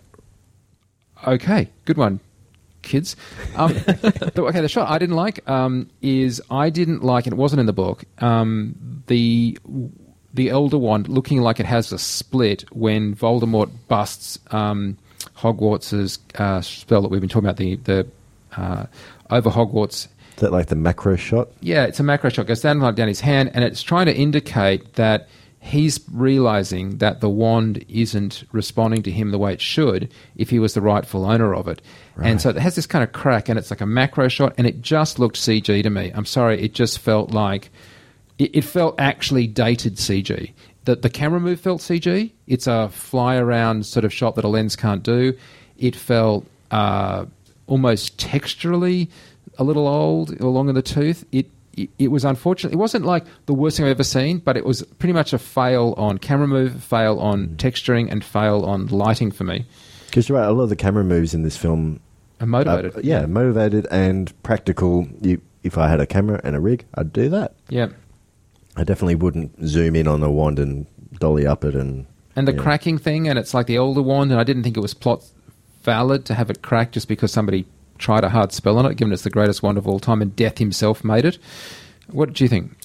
okay, good one, kids. Um, the, okay, the shot I didn't like um, is I didn't like, and it wasn't in the book, um, the... the Elder Wand looking like it has a split when Voldemort busts um, Hogwarts' uh, spell that we've been talking about, the, the uh, over Hogwarts. Is that like the macro shot? Yeah, it's a macro shot. Goes down like down his hand, and it's trying to indicate that he's realizing that the wand isn't responding to him the way it should if he was the rightful owner of it. Right. And so it has this kind of crack, and it's like a macro shot, and it just looked C G to me. I'm sorry, it just felt like... It, it felt actually dated C G. The, the camera move felt C G. It's a fly-around sort of shot that a lens can't do. It felt uh, almost texturally a little old, along in the tooth. It, it it was unfortunate. It wasn't like the worst thing I've ever seen, but it was pretty much a fail on camera move, fail on Mm. texturing, and fail on lighting for me. Because you're right, a lot of the camera moves in this film I'm motivated. are- yeah, motivated and practical. You, if I had a camera and a rig, I'd do that. Yeah. I definitely wouldn't zoom in on a wand and dolly up it and... And the yeah. cracking thing, and it's like the Elder Wand, and I didn't think it was plot valid to have it cracked just because somebody tried a hard spell on it, given it's the greatest wand of all time, and Death himself made it. What did you think?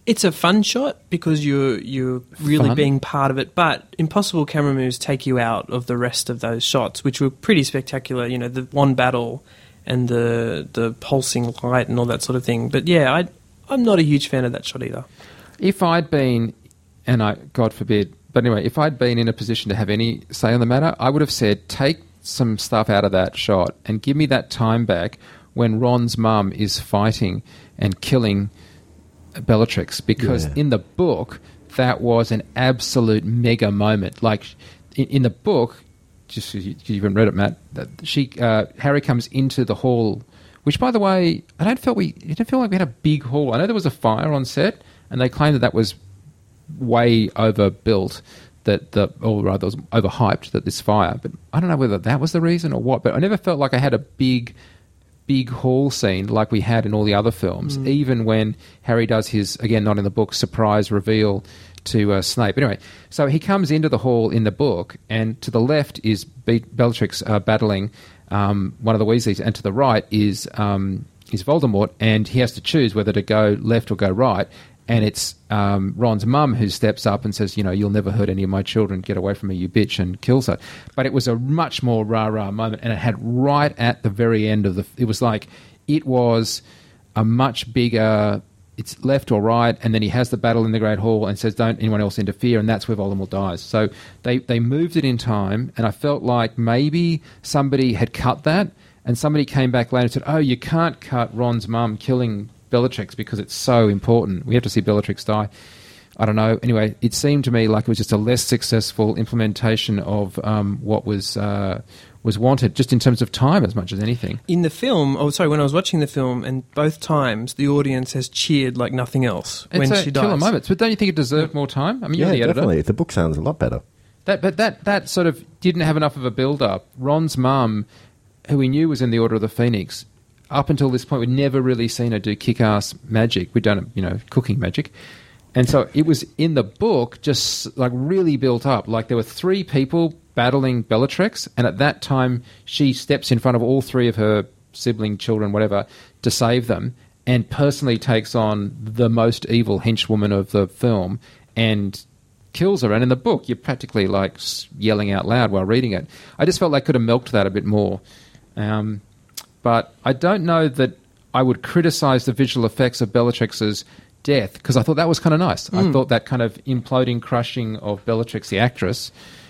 It's a fun shot because you're you're really Fun. being part of it, but impossible camera moves take you out of the rest of those shots, which were pretty spectacular. You know, the one battle and the the pulsing light and all that sort of thing. But yeah, I I'm not a huge fan of that shot either. If I'd been, and I, God forbid, but anyway, if I'd been in a position to have any say on the matter, I would have said, take some stuff out of that shot and give me that time back when Ron's mum is fighting and killing Bellatrix, because Yeah. in the book that was an absolute mega moment. Like in, in the book, just 'cause you, you haven't read it, Matt, that she uh, Harry comes into the hall, which, by the way, I don't feel we it didn't feel like we had a big hall. I know there was a fire on set, and they claimed that that was way overbuilt, that the or rather was overhyped, that this fire. But I don't know whether that was the reason or what. But I never felt like I had a big. big hall scene like we had in all the other films, mm. even when Harry does his, again, not in the book, surprise reveal to uh, Snape. Anyway, so he comes into the hall in the book, and to the left is Be- Bellatrix uh, battling um, one of the Weasleys, and to the right is um, is Voldemort, and he has to choose whether to go left or go right. And it's um, Ron's mum who steps up and says, you know, you'll never hurt any of my children. Get away from me, you bitch, and kills her. But it was a much more rah-rah moment, and it had right at the very end of the... It was like, it was a much bigger... It's left or right, and then he has the battle in the Great Hall and says, don't anyone else interfere, and that's where Voldemort dies. So they, they moved it in time, and I felt like maybe somebody had cut that, and somebody came back later and said, oh, you can't cut Ron's mum killing Bellatrix because it's so important. We have to see Bellatrix die. I don't know. Anyway, it seemed to me like it was just a less successful implementation of um, what was uh, was wanted, just in terms of time as much as anything. In the film, oh sorry, when I was watching the film, and both times the audience has cheered like nothing else It's when a she dies. killer moment. But don't you think it deserved more time? I mean, you're Yeah, the editor. definitely. The book sounds a lot better. That, but that that sort of didn't have enough of a build-up. Ron's mum, who we knew was in the Order of the Phoenix, up until this point, we'd never really seen her do kick-ass magic. We'd done, you know, cooking magic. And so it was in the book just like really built up. Like there were three people battling Bellatrix, and at that time she steps in front of all three of her sibling children, whatever, to save them, and personally takes on the most evil henchwoman of the film and kills her. And in the book, you're practically like yelling out loud while reading it. I just felt they could have milked that a bit more. Um, but I don't know that I would criticise the visual effects of Bellatrix's death, because I thought that was kind of nice. Mm. I thought that kind of imploding, crushing of Bellatrix, the actress,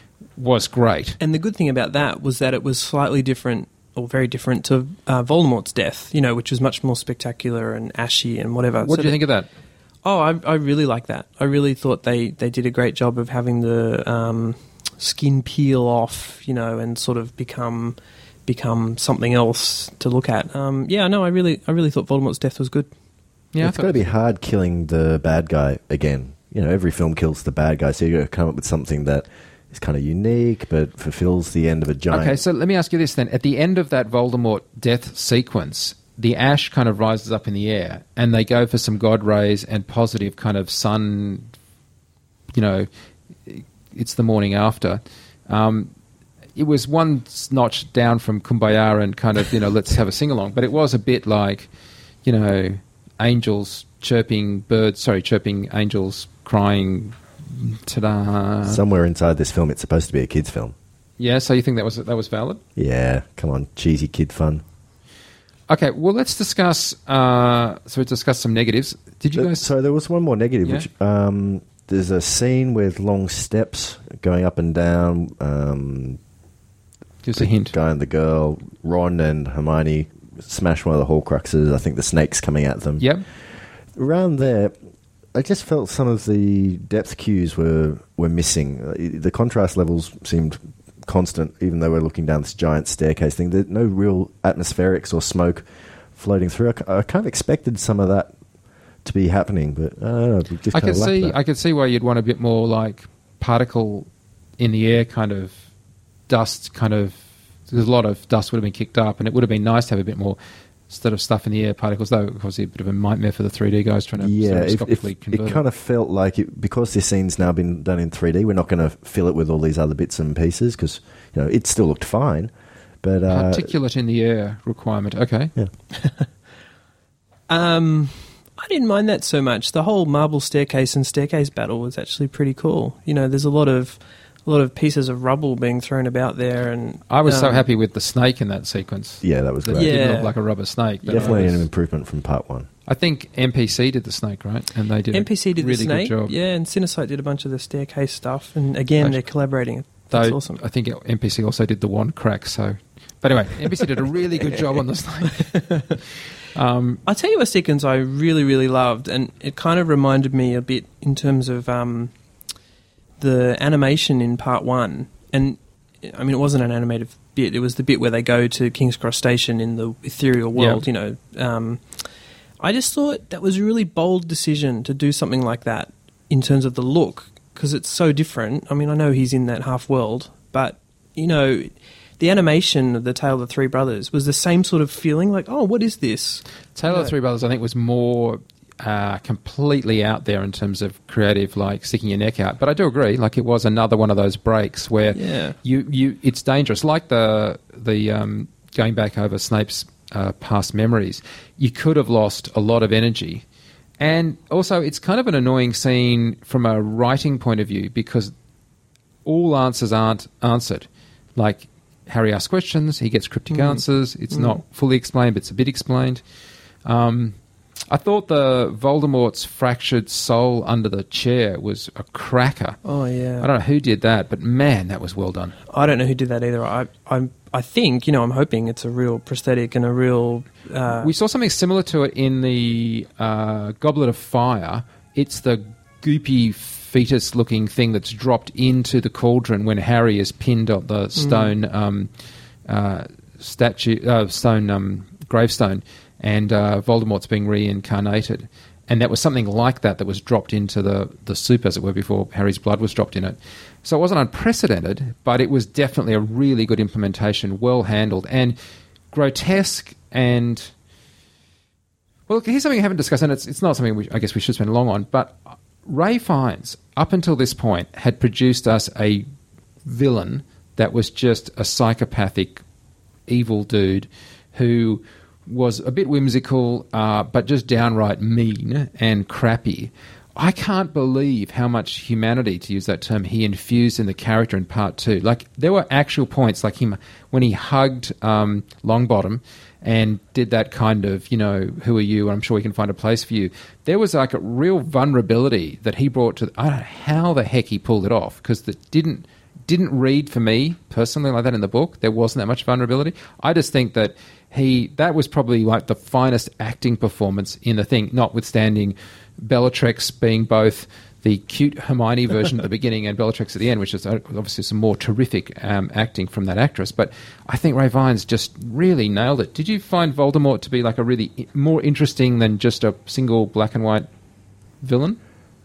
was great. And the good thing about that was that it was slightly different, or very different, to uh, Voldemort's death, you know, which was much more spectacular and ashy and whatever. What so did you that, think of that? Oh, I, I really like that. I really thought they, they did a great job of having the um, skin peel off, you know, and sort of become become something else to look at. Um, yeah, no, I really I really thought Voldemort's death was good. Yeah, It's got to be hard killing the bad guy again. You know, every film kills the bad guy, so you've got to come up with something that is kind of unique but fulfills the end of a giant... Okay, so let me ask you this then. At the end of that Voldemort death sequence, the ash kind of rises up in the air, and they go for some god rays and positive kind of sun, you know, it's the morning after. Um, it was one notch down from Kumbaya and kind of, you know, let's have a sing-along, but it was a bit like, you know, angels chirping, birds, sorry, chirping, angels crying, ta-da. Somewhere inside this film, it's supposed to be a kid's film. Yeah, so you think that was that was valid? Yeah, come on, cheesy kid fun. Okay, well, let's discuss. Uh, so we discuss some negatives. Did you Uh, guys? So there was one more negative, Yeah. which um, there's a scene with long steps going up and down. Um, Give us a hint. Guy and the girl, Ron and Hermione smash one of the Horcruxes. I think the snake's coming at them. Yep. Around there, I just felt some of the depth cues were were missing. Uh, The contrast levels seemed constant, even though we're looking down this giant staircase thing. There's no real atmospherics or smoke floating through. I, k- I kind of expected some of that to be happening, but I don't know. it Just I kind could of see. that. I could see why you'd want a bit more like particle in the air, kind of dust, kind of. There's a lot of dust would have been kicked up, and it would have been nice to have a bit more instead of stuff in the air, particles. Though, obviously, a bit of a nightmare for the three D guys trying to Yeah, if, if, stereoscopically convert it kind of felt like it, because this scene's now been done in three D, we're not going to fill it with all these other bits and pieces because you know it still looked fine. But uh, particulate in the air requirement. Okay. yeah, Um, I didn't mind that so much. The whole marble staircase and staircase battle was actually pretty cool. You know, there's a lot of a lot of pieces of rubble being thrown about there, and I was um, so happy with the snake in that sequence. Yeah, that was That great. didn't Yeah. look like a rubber snake. But Definitely I, was- an improvement from part one. I think N P C did the snake, right? And they did N P C a did really the snake, good job. yeah, and Cinesite did a bunch of the staircase stuff, and again, Actually- they're collaborating. That's Though awesome. I think N P C also did the wand crack. So, but anyway, N P C did a really good job on the snake. Um, I'll tell you a sequence I really, really loved, and it kind of reminded me a bit in terms of um, the animation in part one. And, I mean, it wasn't an animated bit. It was the bit where they go to King's Cross Station in the ethereal world, Yeah. you know. Um, I just thought that was a really bold decision to do something like that in terms of the look, because it's so different. I mean, I know he's in that half world, but, you know, the animation of the Tale of the Three Brothers was the same sort of feeling, like, oh, what is this? Tale of Yeah. the Three Brothers, I think, was more uh, completely out there in terms of creative, like sticking your neck out. But I do agree, like it was another one of those breaks where Yeah. you, you it's dangerous. Like the the um, going back over Snape's uh, past memories, you could have lost a lot of energy. And also, it's kind of an annoying scene from a writing point of view because all answers aren't answered. Like, Harry asks questions, he gets cryptic Mm. answers. It's Mm. not fully explained, but it's a bit explained. Um, I thought the Voldemort's fractured soul under the chair was a cracker. Oh, yeah. I don't know who did that, but man, that was well done. I don't know who did that either. I, I, I think, you know, I'm hoping it's a real prosthetic and a real. Uh, We saw something similar to it in the uh, Goblet of Fire. It's the goopy fetus-looking thing that's dropped into the cauldron when Harry is pinned on the stone um, uh, statue, uh, stone um, gravestone, and uh, Voldemort's being reincarnated. And that was something like that that was dropped into the, the soup, as it were, before Harry's blood was dropped in it. So it wasn't unprecedented, but it was definitely a really good implementation, well handled, and grotesque and... Well, here's something I haven't discussed, and it's, it's not something we, I guess we should spend long on, but Ray Fiennes, up until this point, had produced us a villain that was just a psychopathic, evil dude who was a bit whimsical, uh, but just downright mean and crappy. I can't believe how much humanity, to use that term, he infused in the character in part two. Like, there were actual points, like him when he hugged um, Longbottom and did that kind of, you know, who are you? I'm sure we can find a place for you. There was like a real vulnerability that he brought to. I don't know how the heck he pulled it off, because it didn't didn't read for me personally like that in the book. There wasn't that much vulnerability. I just think that he that was probably like the finest acting performance in the thing, notwithstanding Bellatrix being both the cute Hermione version at the beginning and Bellatrix at the end, which is obviously some more terrific um, acting from that actress. But I think Ray Fiennes just really nailed it. Did you find Voldemort to be like a really i- more interesting than just a single black and white villain?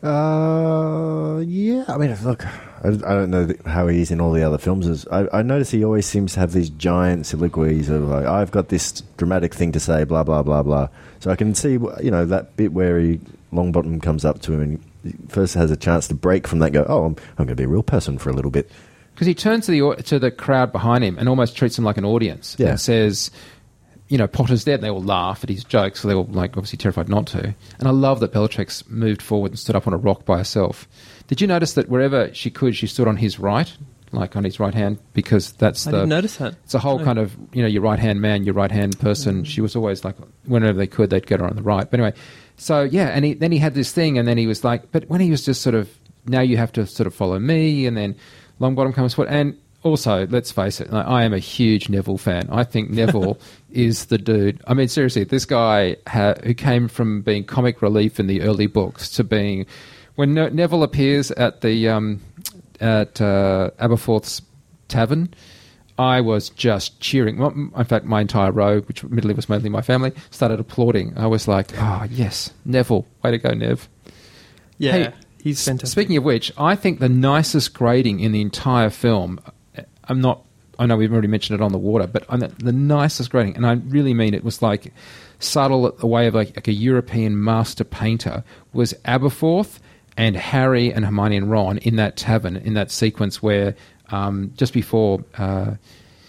Uh, yeah. I mean, look, I, I don't know th- how he is in all the other films. Is I, I notice he always seems to have these giant soliloquies of like, I've got this dramatic thing to say, blah blah blah blah. So I can see, you know, that bit where he Longbottom comes up to him and he first has a chance to break from that. And go, oh, I'm, I'm going to be a real person for a little bit. Because he turns to the au- to the crowd behind him and almost treats them like an audience Yeah. and says, you know, Potter's dead. They all laugh at his jokes, so they were like obviously terrified not to. And I love that Bellatrix moved forward and stood up on a rock by herself. Did you notice that wherever she could, she stood on his right, like on his right hand, because that's I the didn't notice that. it's a whole No. kind of, you know, your right hand man, your right hand person. She was always like, whenever they could, they'd get her on the right. But anyway, so yeah, and he, then he had this thing, and then he was like, but when he was just sort of, now you have to sort of follow me, and then Longbottom comes forward, and also, let's face it, like, I am a huge Neville fan. I think Neville is the dude. I mean, seriously, this guy ha- who came from being comic relief in the early books to being, when ne- Neville appears at the um, at uh, Aberforth's tavern, I was just cheering. Well, in fact, my entire row, which admittedly was mainly my family, started applauding. I was like, "Oh yes, Neville, way to go, Nev!" Yeah, Hey, he's fantastic. Speaking of which, I think the nicest grading in the entire film, I'm not, I know we've already mentioned it on the water, but I'm the, the nicest grading, and I really mean it, was like subtle, the way of like, like a European master painter, was Aberforth and Harry and Hermione and Ron in that tavern, in that sequence where um, just before uh,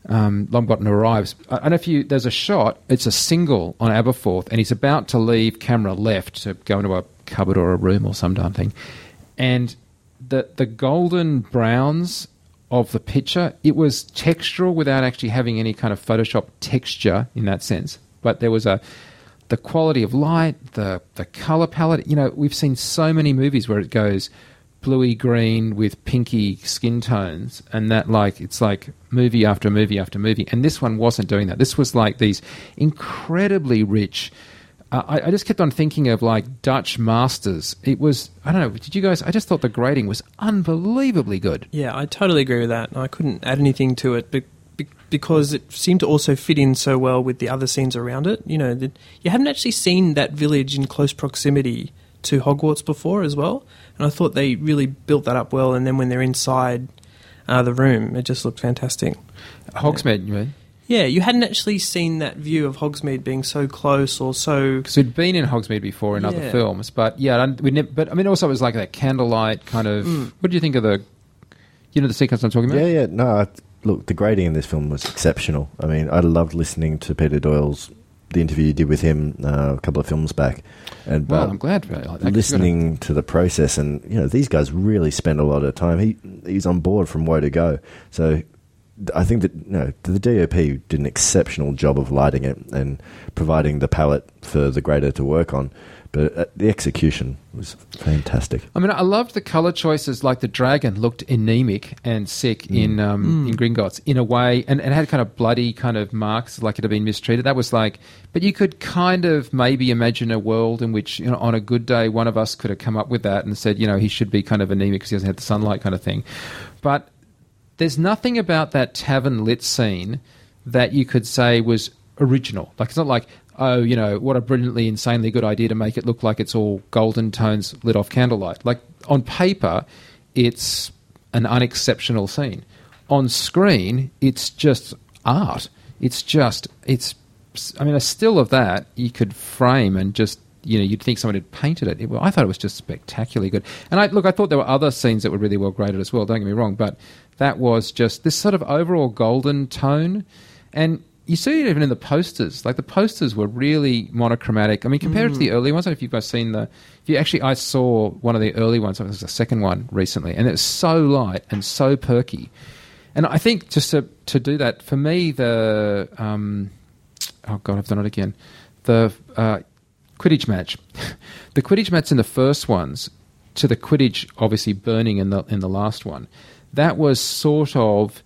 um, Longbottom arrives. I I don't know if you. There's a shot. It's a single on Aberforth, and he's about to leave. Camera left to go into a cupboard or a room or some darn thing, and the the golden browns of the picture. It was textural without actually having any kind of Photoshop texture in that sense. But there was a the quality of light, the the color palette. You know, we've seen so many movies where it goes bluey green with pinky skin tones, and that like it's like movie after movie after movie. And this one wasn't doing that. This was like these incredibly rich. Uh, I, I just kept on thinking of like Dutch masters. It was I don't know. Did you guys? I just thought the grading was unbelievably good. Yeah, I totally agree with that. I couldn't add anything to it be- be- because it seemed to also fit in so well with the other scenes around it. You know, the, you hadn't actually seen that village in close proximity to Hogwarts before as well, and I thought they really built that up well. And then when they're inside uh, the room, it just looked fantastic. Hogsmeade, you mean? Yeah, you hadn't actually seen that view of Hogsmeade being so close or so... Because we'd been in Hogsmeade before in Yeah. other films, but yeah, I- we never, but I mean, also it was like that candlelight kind of. Mm. What do you think of the? You know the sequence I'm talking about? Yeah, yeah. No, I, look, the grading in this film was exceptional. I mean, I loved listening to Peter Doyle's the interview you did with him uh, a couple of films back, and Well, uh, I'm glad for that. listening to the process. And you know, these guys really spend a lot of time. He he's on board from Woe to Go, so. I think that you know, the D O P did an exceptional job of lighting it and providing the palette for the grader to work on, but uh, the execution was fantastic. I mean, I loved the color choices. Like the dragon looked anemic and sick Mm. in um, Mm. in Gringotts in a way, and, and had kind of bloody kind of marks, like it had been mistreated. That was like, but you could kind of maybe imagine a world in which, you know, on a good day, one of us could have come up with that and said, you know, he should be kind of anemic because he doesn't have the sunlight, kind of thing. But there's nothing about that tavern lit scene that you could say was original. Like, it's not like, oh, you know, what a brilliantly, insanely good idea to make it look like it's all golden tones lit off candlelight. Like, on paper, it's an unexceptional scene. On screen, it's just art. It's just, it's, I mean, a still of that you could frame and just, you know, you'd think someone had painted it. it. I thought it was just spectacularly good. And I look, I thought there were other scenes that were really well graded as well, don't get me wrong, but that was just this sort of overall golden tone. And you see it even in the posters. Like, the posters were really monochromatic. I mean, compared Mm. to the early ones, I don't know if you've guys seen the... If you actually, I saw one of the early ones, I think it was the second one recently, and it was so light and so perky. And I think just to, to do that, for me, the... Um, oh, God, I've done it again. The... Uh, Quidditch match. The Quidditch match in the first ones, to the Quidditch obviously burning in the in the last one, that was sort of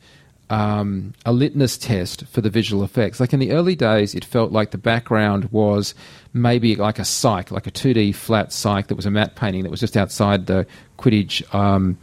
um, a litmus test for the visual effects. Like in the early days, it felt like the background was maybe like a cyc, like a two D flat cyc that was a matte painting that was just outside the Quidditch um,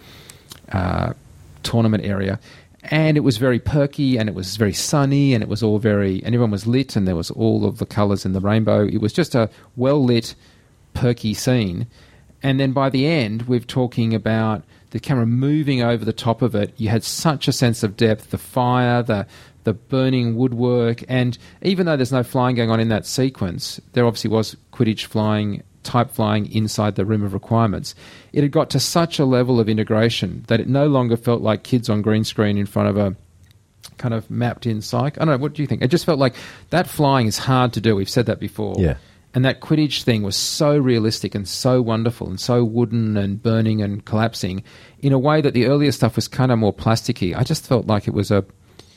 uh, tournament area. And it was very perky, and it was very sunny, and it was all very... And everyone was lit, and there was all of the colours in the rainbow. It was just a well-lit, perky scene. And then by the end, we're talking about the camera moving over the top of it. You had such a sense of depth, the fire, the the burning woodwork. And even though there's no flying going on in that sequence, there obviously was Quidditch flying... type flying inside the Room of Requirements. It had got to such a level of integration that it no longer felt like kids on green screen in front of a kind of mapped in psych. I don't know, what do you think? It just felt like that flying is hard to do. We've said that before. Yeah. And that Quidditch thing was so realistic and so wonderful and so wooden and burning and collapsing in a way that the earlier stuff was kind of more plasticky. I just felt like it was a...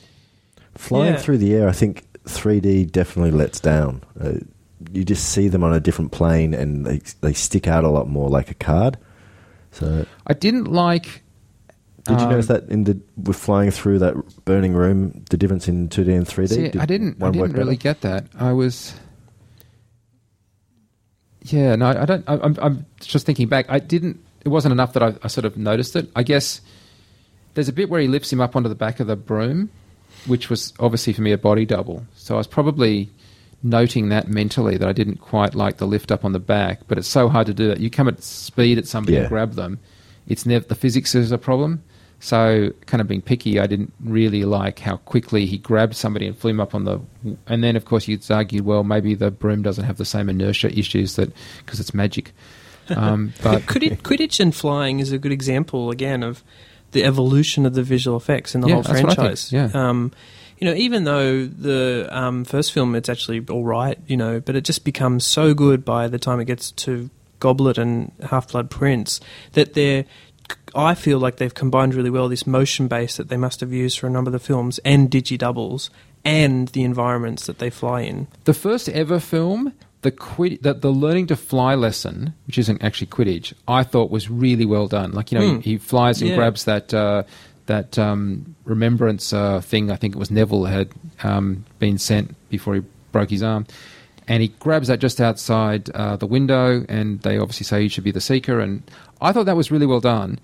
Flying Yeah. through the air, I think three D definitely lets down. Uh, you just see them on a different plane, and they they stick out a lot more like a card. So, I didn't like... did you um, notice that in the with flying through that burning room, the difference in two D and three D? See, Did I didn't. I one didn't work really better? get that. I was. Yeah, no, I don't. I, I'm. I'm just thinking back. I didn't. It wasn't enough that I, I sort of noticed it. I guess there's a bit where he lifts him up onto the back of the broom, which was obviously for me a body double. So I was probably noting that mentally, that I didn't quite like the lift up on the back. But it's so hard to do that. You come at speed at somebody Yeah. and grab them. It's never the physics is a problem. So, kind of being picky, I didn't really like how quickly he grabbed somebody and flew him up on the... And then, of course, you'd argue, well, maybe the broom doesn't have the same inertia issues that because it's magic. Um, but Quidditch, Quidditch and flying is a good example, again, of the evolution of the visual effects in the Yeah, whole that's what I think, franchise. yeah. Um, you know, even though the um, first film, it's actually all right, you know, but it just becomes so good by the time it gets to Goblet and Half-Blood Prince that they're, I feel like they've combined really well this motion base that they must have used for a number of the films and digi-doubles and the environments that they fly in. The first ever film, the, quid, the the learning to fly lesson, which isn't actually Quidditch, I thought was really well done. Like, you know, Mm. he, he flies and Yeah. grabs that uh, that um, remembrance uh, thing. I think it was Neville had um, been sent before he broke his arm. And he grabs that just outside uh, the window, and they obviously say he should be the Seeker. And I thought that was really well done.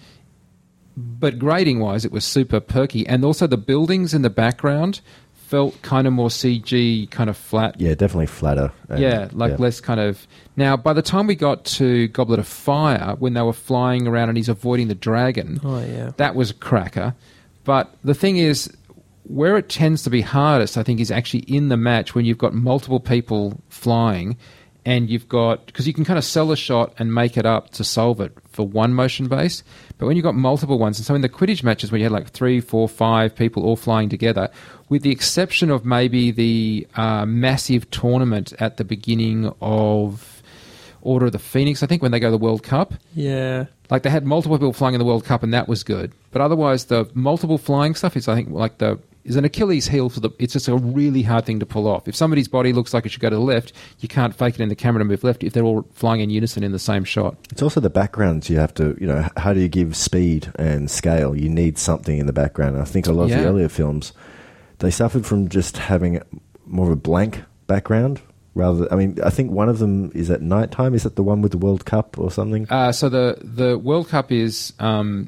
But grading-wise, it was super perky. And also the buildings in the background felt kind of more C G, kind of flat. Yeah, definitely flatter. and- Yeah, like yeah. less kind of... Now, by the time we got to Goblet of Fire, when they were flying around and he's avoiding the dragon, Oh, yeah. that was a cracker. But the thing is, where it tends to be hardest, I think, is actually in the match when you've got multiple people flying and you've got... Because you can kind of sell a shot and make it up to solve it for one motion base. But when you've got multiple ones, and so in the Quidditch matches where you had like three, four, five people all flying together, with the exception of maybe the uh, massive tournament at the beginning of Order of the Phoenix, I think, when they go to the World Cup... Yeah. Like, they had multiple people flying in the World Cup, and that was good. But otherwise, the multiple flying stuff is, I think, like the is an Achilles heel for the... It's just a really hard thing to pull off. If somebody's body looks like it should go to the left, you can't fake it in the camera to move left if they're all flying in unison in the same shot. It's also the backgrounds you have to, you know, h- how do you give speed and scale? You need something in the background. And I think a lot of Yeah. the earlier films, they suffered from just having more of a blank background. Rather, I mean, I think one of them is at night time. Is that the one with the World Cup or something? Uh, so the, the World Cup is um,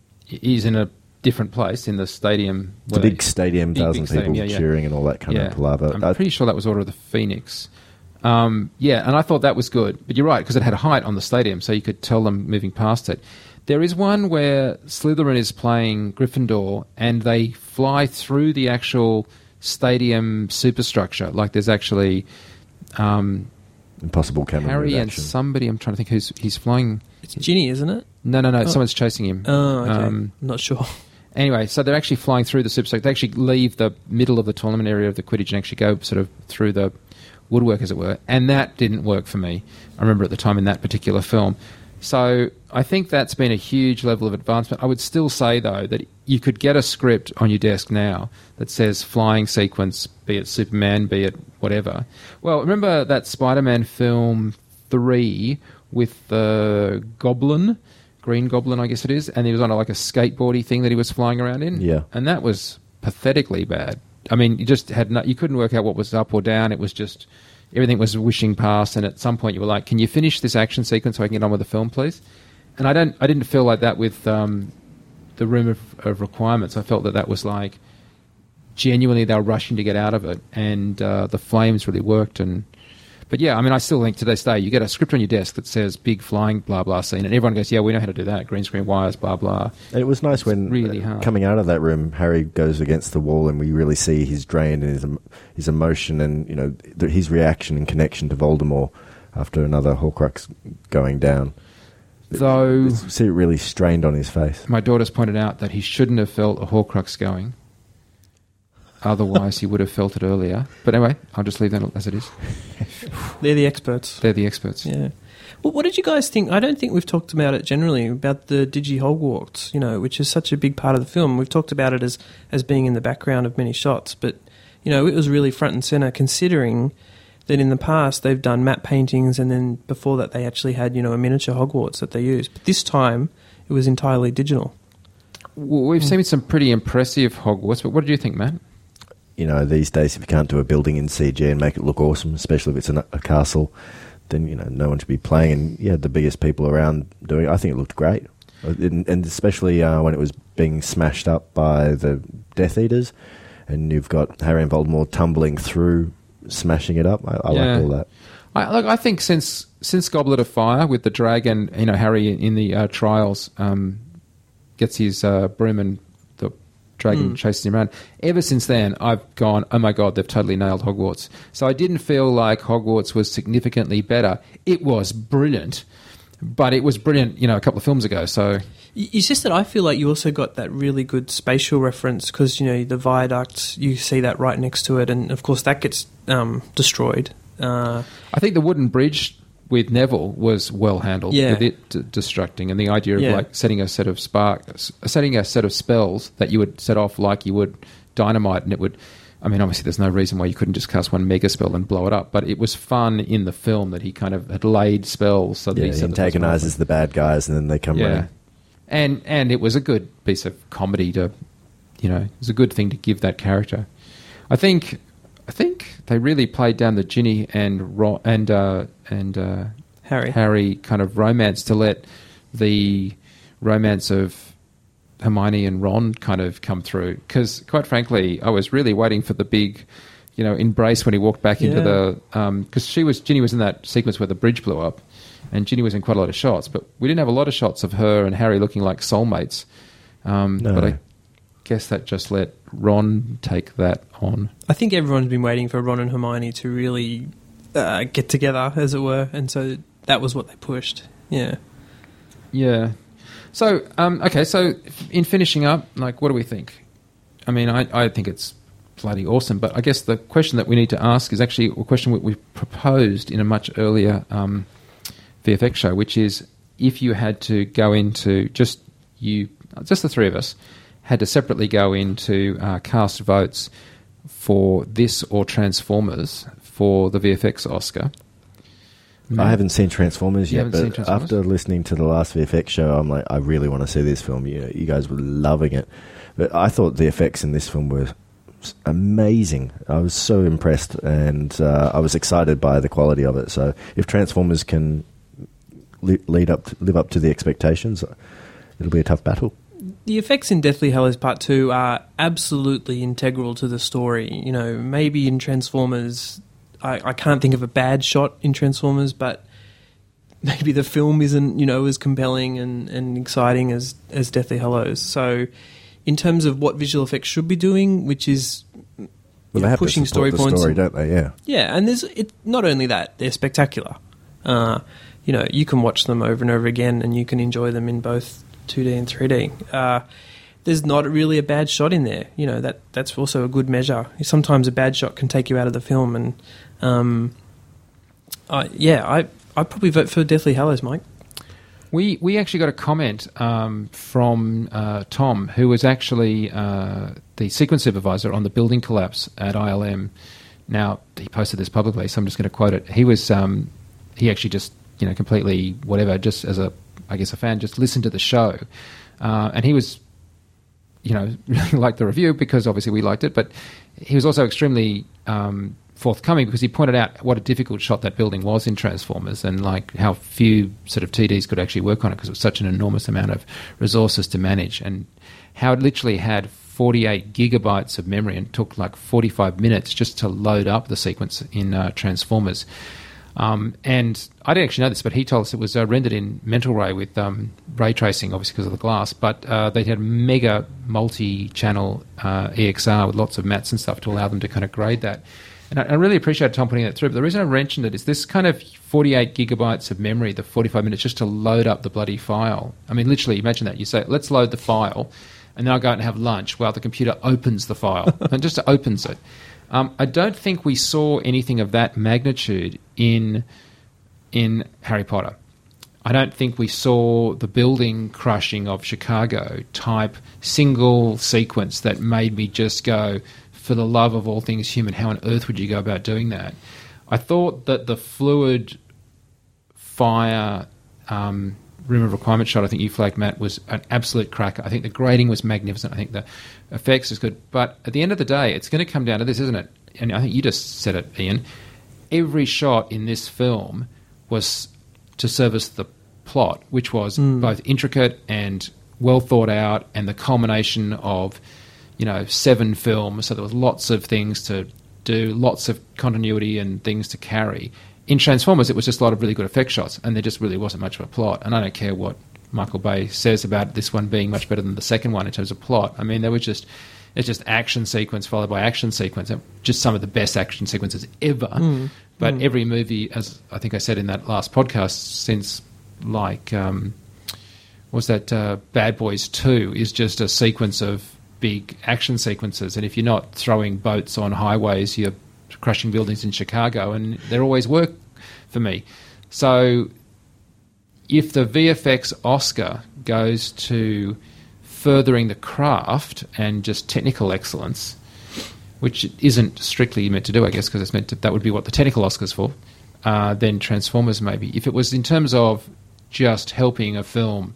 is in a different place in the stadium. It's a where big they- stadium, big, thousand big stadium, people yeah, yeah. cheering and all that kind yeah. of palaver. I'm I- pretty sure that was Order of the Phoenix. Um, yeah, and I thought that was good. But you're right, because it had a height on the stadium, so you could tell them moving past it. There is one where Slytherin is playing Gryffindor, and they fly through the actual stadium superstructure. Like, there's actually um, Impossible camera Harry move and action. somebody. I'm trying to think who's he's flying. It's Ginny, isn't it? No, no, no. Oh. Someone's chasing him. Oh, okay. Um, I'm not sure. Anyway, so they're actually flying through the superstructure. They actually leave the middle of the tournament area of the Quidditch and actually go sort of through the woodwork, as it were. And that didn't work for me. I remember at the time in that particular film. So I think that's been a huge level of advancement. I would still say, though, that you could get a script on your desk now that says flying sequence, be it Superman, be it whatever. Well, remember that Spider-Man film three with the Goblin, Green Goblin, I guess it is, and he was on a, like a skateboardy thing that he was flying around in? Yeah. And that was pathetically bad. I mean, you just had no, you couldn't work out what was up or down. It was just... Everything was wishing past, and at some point you were like, "Can you finish this action sequence so I can get on with the film, please?" And I don't, I didn't feel like that with um, the Room of, of Requirements. I felt that that was like genuinely they were rushing to get out of it, and uh, the flames really worked. And but yeah, I mean, I still think to this day you get a script on your desk that says big flying blah blah scene, and everyone goes, "Yeah, we know how to do that. Green screen wires, blah blah." And it was nice when, really uh, hard. coming out of that room, Harry goes against the wall and we really see his drain and his, em- his emotion and, you know, th- his reaction and connection to Voldemort after another Horcrux going down. Though You see it really strained on his face. my daughter's pointed out that he shouldn't have felt a Horcrux going. Otherwise, he would have felt it earlier. But anyway, I'll just leave that as it is. They're the experts. They're the experts. Yeah. Well, what did you guys think? I don't think we've talked about it generally, about the Digi Hogwarts, you know, which is such a big part of the film. We've talked about it as, as being in the background of many shots, but, you know, it was really front and centre, considering that in the past they've done matte paintings, and then before that they actually had, you know, a miniature Hogwarts that they used. But this time it was entirely digital. Well, we've seen some pretty impressive Hogwarts, but what did you think, Matt? You know, these days, if you can't do a building in C G and make it look awesome, especially if it's an, a castle, then, you know, no one should be playing. And you had the biggest people around doing it. I think it looked great. And, and especially uh, when it was being smashed up by the Death Eaters, and you've got Harry and Voldemort tumbling through, smashing it up. I, I Yeah. like all that. I, look, I think since since Goblet of Fire with the dragon, you know, Harry in the uh, trials um, gets his uh, broom and the dragon Mm. chases him around. Ever since then, I've gone, oh my God, they've totally nailed Hogwarts. So I didn't feel like Hogwarts was significantly better. It was brilliant, but it was brilliant, you know, a couple of films ago. So It's just that I feel like you also got that really good spatial reference because, you know, the viaduct, you see that right next to it, and of course that gets um, destroyed. Uh, I think the wooden bridge with Neville was well handled, Yeah. with it d- destructing, and the idea of Yeah. like setting a set of spark, s- setting a set of spells that you would set off like you would dynamite, and it would. I mean, obviously, there's no reason why you couldn't just cast one mega spell and blow it up, but it was fun in the film that he kind of had laid spells so that Yeah, he he set the first one antagonises off. the bad guys and then they come Yeah, running. and and it was a good piece of comedy to, you know, it was a good thing to give that character. I think, I think they really played down the Ginny and Ron, and uh, and uh, Harry. Harry kind of romance to let the romance of Hermione and Ron kind of come through. Because, quite frankly, I was really waiting for the big, you know, embrace when he walked back into Yeah. the... Because she was Ginny was in that sequence where the bridge blew up, and Ginny was in quite a lot of shots, but we didn't have a lot of shots of her and Harry looking like soulmates. Um, No. But I guess that just let Ron take that on. I think everyone's been waiting for Ron and Hermione to really uh, get together, as it were, and so that was what they pushed. Yeah. Yeah. So, um, okay, so in finishing up, like, what do we think? I mean, I, I think it's bloody awesome, but I guess the question that we need to ask is actually a question we, we proposed in a much earlier um, V F X show, which is if you had to go into, just you, just the three of us, had to separately go into uh, cast votes for this or Transformers for the V F X Oscar. I haven't seen Transformers You yet, haven't seen but Transformers? after listening to the last V F X show, I'm like, I really want to see this film. You know, you guys were loving it. But I thought the effects in this film were s- amazing. I was so impressed, and uh, I was excited by the quality of it. So if Transformers can li- lead up to, live up to the expectations, it'll be a tough battle. The effects in Deathly Hallows Part two are absolutely integral to the story. You know, maybe in Transformers, I, I can't think of a bad shot in Transformers, but maybe the film isn't, you know, as compelling and, and exciting as, as Deathly Hallows. So in terms of what visual effects should be doing, which is Well, you they know, have pushing to support story the points. story, don't they? Yeah. Yeah, and there's it, not only that, they're spectacular. Uh, you know, you can watch them over and over again and you can enjoy them in both two D and three D. Uh, there's not really a bad shot in there. You know, that that's also a good measure. Sometimes a bad shot can take you out of the film. And, um, I, yeah, I, I'd probably vote for Deathly Hallows, Mike. We we actually got a comment um, from uh, Tom, who was actually uh, the sequence supervisor on the building collapse at I L M. Now, he posted this publicly, so I'm just going to quote it. He was um, he actually just, you know, completely whatever, just as a, I guess, a fan, just listened to the show. Uh, and he was, you know, really liked the review because obviously we liked it, but he was also extremely um, forthcoming because he pointed out what a difficult shot that building was in Transformers and like how few sort of T Ds could actually work on it because it was such an enormous amount of resources to manage, and how it literally had forty-eight gigabytes of memory and took like forty-five minutes just to load up the sequence in uh, Transformers. Um, and I didn't actually know this, but he told us it was uh, rendered in Mental Ray with um, ray tracing, obviously because of the glass, but uh, they had mega multi-channel uh, E X R with lots of mats and stuff to allow them to kind of grade that. And I, I really appreciate Tom putting that through, but the reason I mentioned it is this kind of forty-eight gigabytes of memory, the forty-five minutes just to load up the bloody file. I mean, literally, imagine that. You say, let's load the file, and then I'll go out and have lunch while the computer opens the file, and just opens it. Um, I don't think we saw anything of that magnitude in in Harry Potter. I don't think we saw the building crushing of Chicago type single sequence that made me just go, for the love of all things human, how on earth would you go about doing that? I thought that the fluid fire um, room of requirement shot, I think you flagged, Matt, was an absolute cracker. I think the grading was magnificent. I think the effects is good. But at the end of the day, it's going to come down to this, isn't it? And I think you just said it, Ian. Every shot in this film was to service the plot, which was mm. both intricate and well thought out, and the culmination of, you know, seven films. So there was lots of things to do, lots of continuity and things to carry. In Transformers, it was just a lot of really good effect shots, and there just really wasn't much of a plot. And I don't care what Michael Bay says about this one being much better than the second one in terms of plot. I mean, there was just it's just action sequence followed by action sequence, just some of the best action sequences ever. Mm. But mm. every movie, as I think I said in that last podcast, since like um, what's that? Uh, Bad Boys Two is just a sequence of big action sequences, and if you're not throwing boats on highways, you're crushing buildings in Chicago, and they always work for me. So if the V F X Oscar goes to furthering the craft and just technical excellence, which it isn't strictly meant to do, I guess, because it's meant to, that would be what the technical Oscar's for, uh, then Transformers maybe. If it was in terms of just helping a film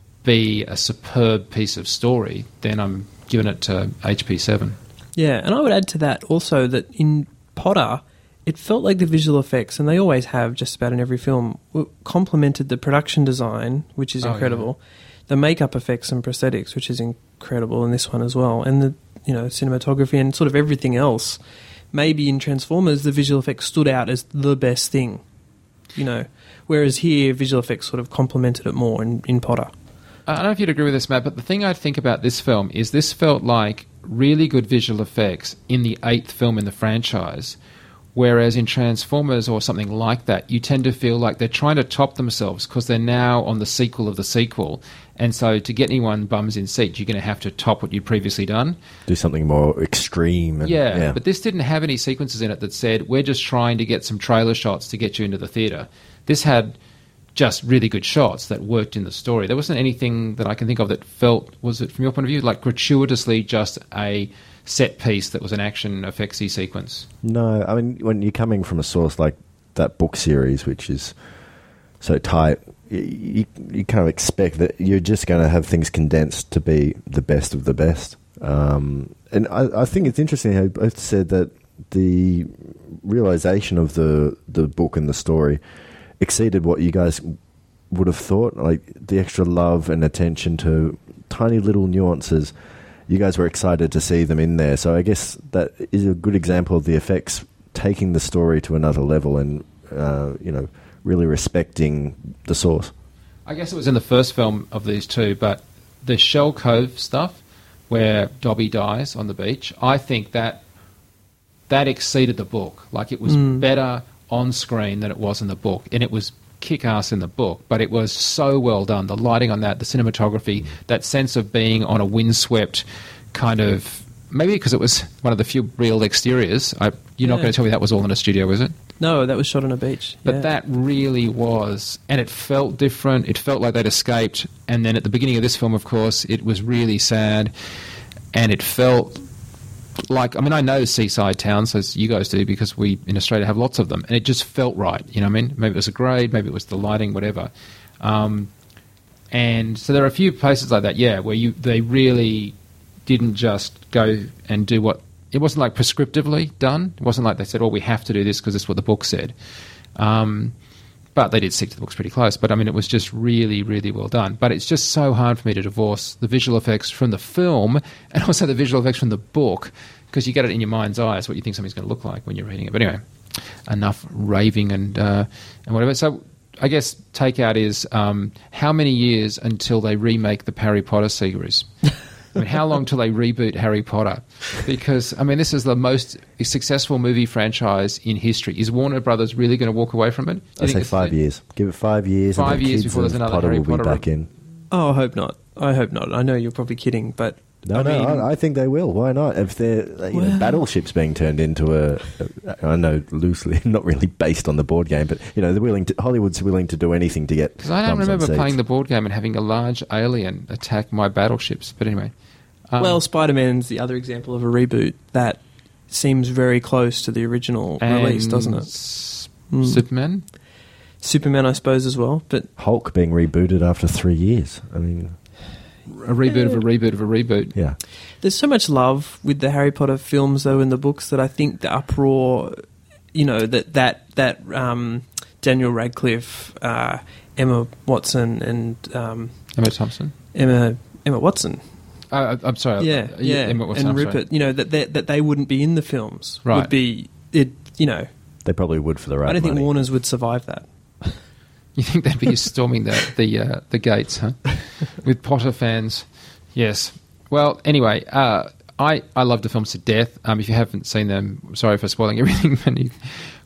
be a superb piece of story, then I'm giving it to H P seven. Yeah, and I would add to that also that in Potter, it felt like the visual effects, and they always have just about in every film, complemented the production design, which is Oh, incredible, the makeup effects and prosthetics, which is incredible in this one as well, and the you know cinematography and sort of everything else. Maybe in Transformers, the visual effects stood out as the best thing, you know, whereas here, visual effects sort of complemented it more in, in Potter. I don't know if you'd agree with this, Matt, but the thing I think about this film is this felt like really good visual effects in the eighth film in the franchise, whereas in Transformers or something like that, you tend to feel like they're trying to top themselves because they're now on the sequel of the sequel. And so to get anyone bums in seats, you're going to have to top what you'd previously done. Do something more extreme. And, yeah, yeah, but this didn't have any sequences in it that said, we're just trying to get some trailer shots to get you into the theatre. This had just really good shots that worked in the story. There wasn't anything that I can think of that felt, was it from your point of view, like gratuitously just a set piece that was an action effectsy sequence? No, I mean, when you're coming from a source like that book series, which is so tight, you, you kind of expect that you're just going to have things condensed to be the best of the best. Um, and I, I think it's interesting how you both said that the realization of the, the book and the story exceeded what you guys would have thought. Like the extra love and attention to tiny little nuances, you guys were excited to see them in there. So I guess that is a good example of the effects taking the story to another level and, uh, you know, really respecting the source. I guess it was in the first film of these two, but the Shell Cove stuff where Dobby dies on the beach, I think that that exceeded the book. Like it was mm. better on screen than it was in the book, and it was kick-ass in the book, but it was so well done. The lighting on that, the cinematography, that sense of being on a windswept kind of, maybe because it was one of the few real exteriors. I, you're not Yeah. going to tell me that was all in a studio, was it? No, that was shot on a beach. But yeah. that really was, and it felt different. It felt like they'd escaped, and then at the beginning of this film, of course, it was really sad, and it felt like, I mean, I know seaside towns, as you guys do, because we in Australia have lots of them, and it just felt right. You know what I mean? Maybe it was a grade, maybe it was the lighting, whatever. Um, and so there are a few places like that, yeah, where you they really didn't just go and do what, it wasn't like prescriptively done. It wasn't like they said, oh, we have to do this because it's what the book said. Um, but they did stick to the books pretty close. But, I mean, it was just really, really well done. But it's just so hard for me to divorce the visual effects from the film and also the visual effects from the book, because you get it in your mind's eye. It's what you think something's going to look like when you're reading it. But anyway, enough raving and uh, and whatever. So I guess takeout is um, how many years until they remake the Harry Potter series? I mean, how long till they reboot Harry Potter? Because, I mean, this is the most successful movie franchise in history. Is Warner Brothers really going to walk away from it? I say five years. Give it five years. Five and the years kids before there's of another Potter Harry will be Potter back in. Oh, I hope not. I hope not. I know you're probably kidding, but No, I no, mean, I, I think they will. Why not? If they're, you Well- know, battleships being turned into a, a, I know loosely, not really based on the board game, but you know, they're willing to. Hollywood's willing to do anything to get. Because I don't bums on remember seats. playing the board game and having a large alien attack my battleships. But anyway. Um, well, Spider-Man's the other example of a reboot that seems very close to the original and release, doesn't it? S- Mm. Superman? Superman, I suppose, as well. But Hulk being rebooted after three years. I mean, A reboot of a reboot of a reboot. yeah. there's so much love with the Harry Potter films, though, in the books, that I think the uproar, you know, that that that um, Daniel Radcliffe, uh, Emma Watson, and um, Emma Thompson? Emma Emma Watson, Uh, I'm sorry. yeah, uh, yeah, Emma Watson, and I'm sorry. Rupert, you know, that they, that they wouldn't be in the films Right. would be it. You know, They probably would for the right I don't think money. Warner's would survive that. You think they'd be storming the the, uh, the gates, huh? With Potter fans. Yes. Well, anyway, uh, I, I love the films to death. Um, if you haven't seen them, sorry for spoiling everything.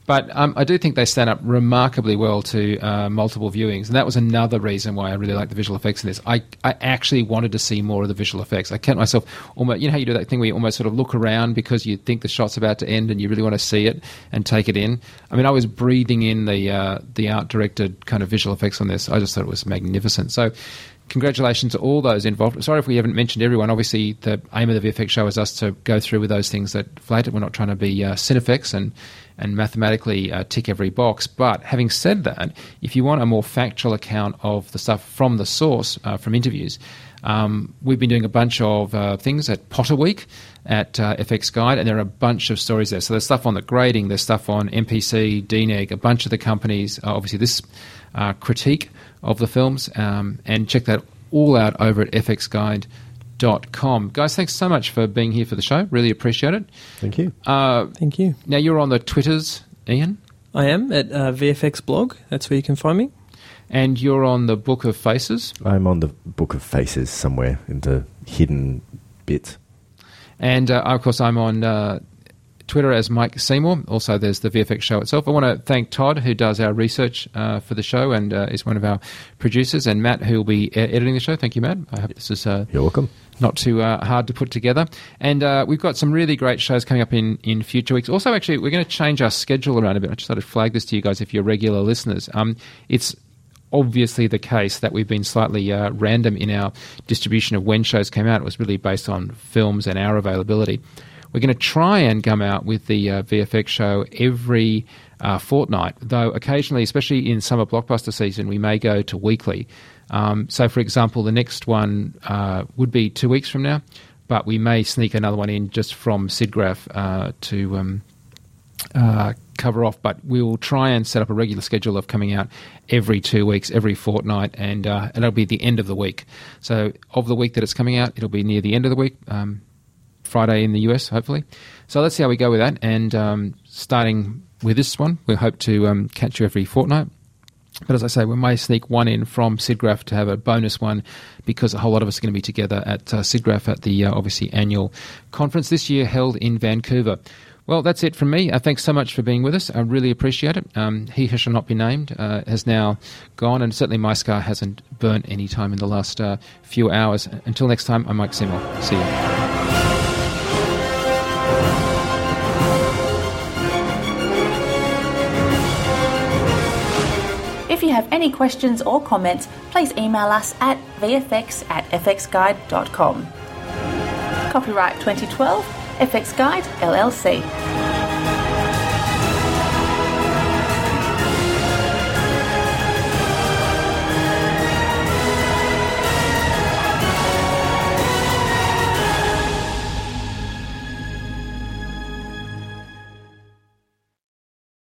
But um, I do think they stand up remarkably well to uh, multiple viewings, and that was another reason why I really like the visual effects in this. I, I actually wanted to see more of the visual effects. I kept myself almost, you know how you do that thing where you almost sort of look around because you think the shot's about to end and you really want to see it and take it in. I mean, I was breathing in the uh, the art-directed kind of visual effects on this. I just thought it was magnificent. So congratulations to all those involved. Sorry if we haven't mentioned everyone. Obviously, the aim of the V F X show is us to go through with those things that flat it. We're not trying to be uh, Cinefex and and mathematically uh, tick every box. But having said that, if you want a more factual account of the stuff from the source, uh, from interviews, um, we've been doing a bunch of uh, things at Potter Week, at uh, F X Guide, and there are a bunch of stories there. So there's stuff on the grading, there's stuff on M P C, D N E G, a bunch of the companies, uh, obviously this uh, critique of the films, um, and check that all out over at f x guide dot com. Guys, thanks so much for being here for the show. Really appreciate it. Thank you. Uh, Thank you. Now, you're on the Twitters, Ian? I am at uh, V F X blog. That's where you can find me. And you're on the Book of Faces? I'm on the Book of Faces somewhere in the hidden bits. And, uh, of course, I'm on uh, Twitter as Mike Seymour. Also, there's the V F X show itself. I want to thank Todd, who does our research uh, for the show and uh, is one of our producers, and Matt, who will be uh, editing the show. Thank you, Matt. I hope this is... Uh, You're welcome. Not too uh, hard to put together. And uh, we've got some really great shows coming up in, in future weeks. Also, actually, we're going to change our schedule around a bit. I just thought I'd flag this to you guys if you're regular listeners. Um, it's obviously the case that we've been slightly uh, random in our distribution of when shows came out. It was really based on films and our availability. We're going to try and come out with the uh, V F X show every uh, fortnight, though occasionally, especially in summer blockbuster season, we may go to weekly. Um, so, for example, the next one uh, would be two weeks from now, but we may sneak another one in just from SIDGRAPH uh, to um, uh, cover off. But we will try and set up a regular schedule of coming out every two weeks, every fortnight, and, uh, and it'll be the end of the week. So, of the week that it's coming out, it'll be near the end of the week, um, Friday in the U S, hopefully. So let's see how we go with that. And um, starting with this one, we hope to um, catch you every fortnight. But as I say, we may sneak one in from SIDGRAPH to have a bonus one because a whole lot of us are going to be together at uh, SIDGRAPH at the, uh, obviously, annual conference this year held in Vancouver. Well, that's it from me. Uh, thanks so much for being with us. I really appreciate it. Um, he who shall not be named uh, has now gone, and certainly my scar hasn't burnt any time in the last uh, few hours. Until next time, I'm Mike Seymour. See you. If you have any questions or comments, please email us at v f x at f x guide dot com. Copyright twenty twelve, F X Guide, L L C.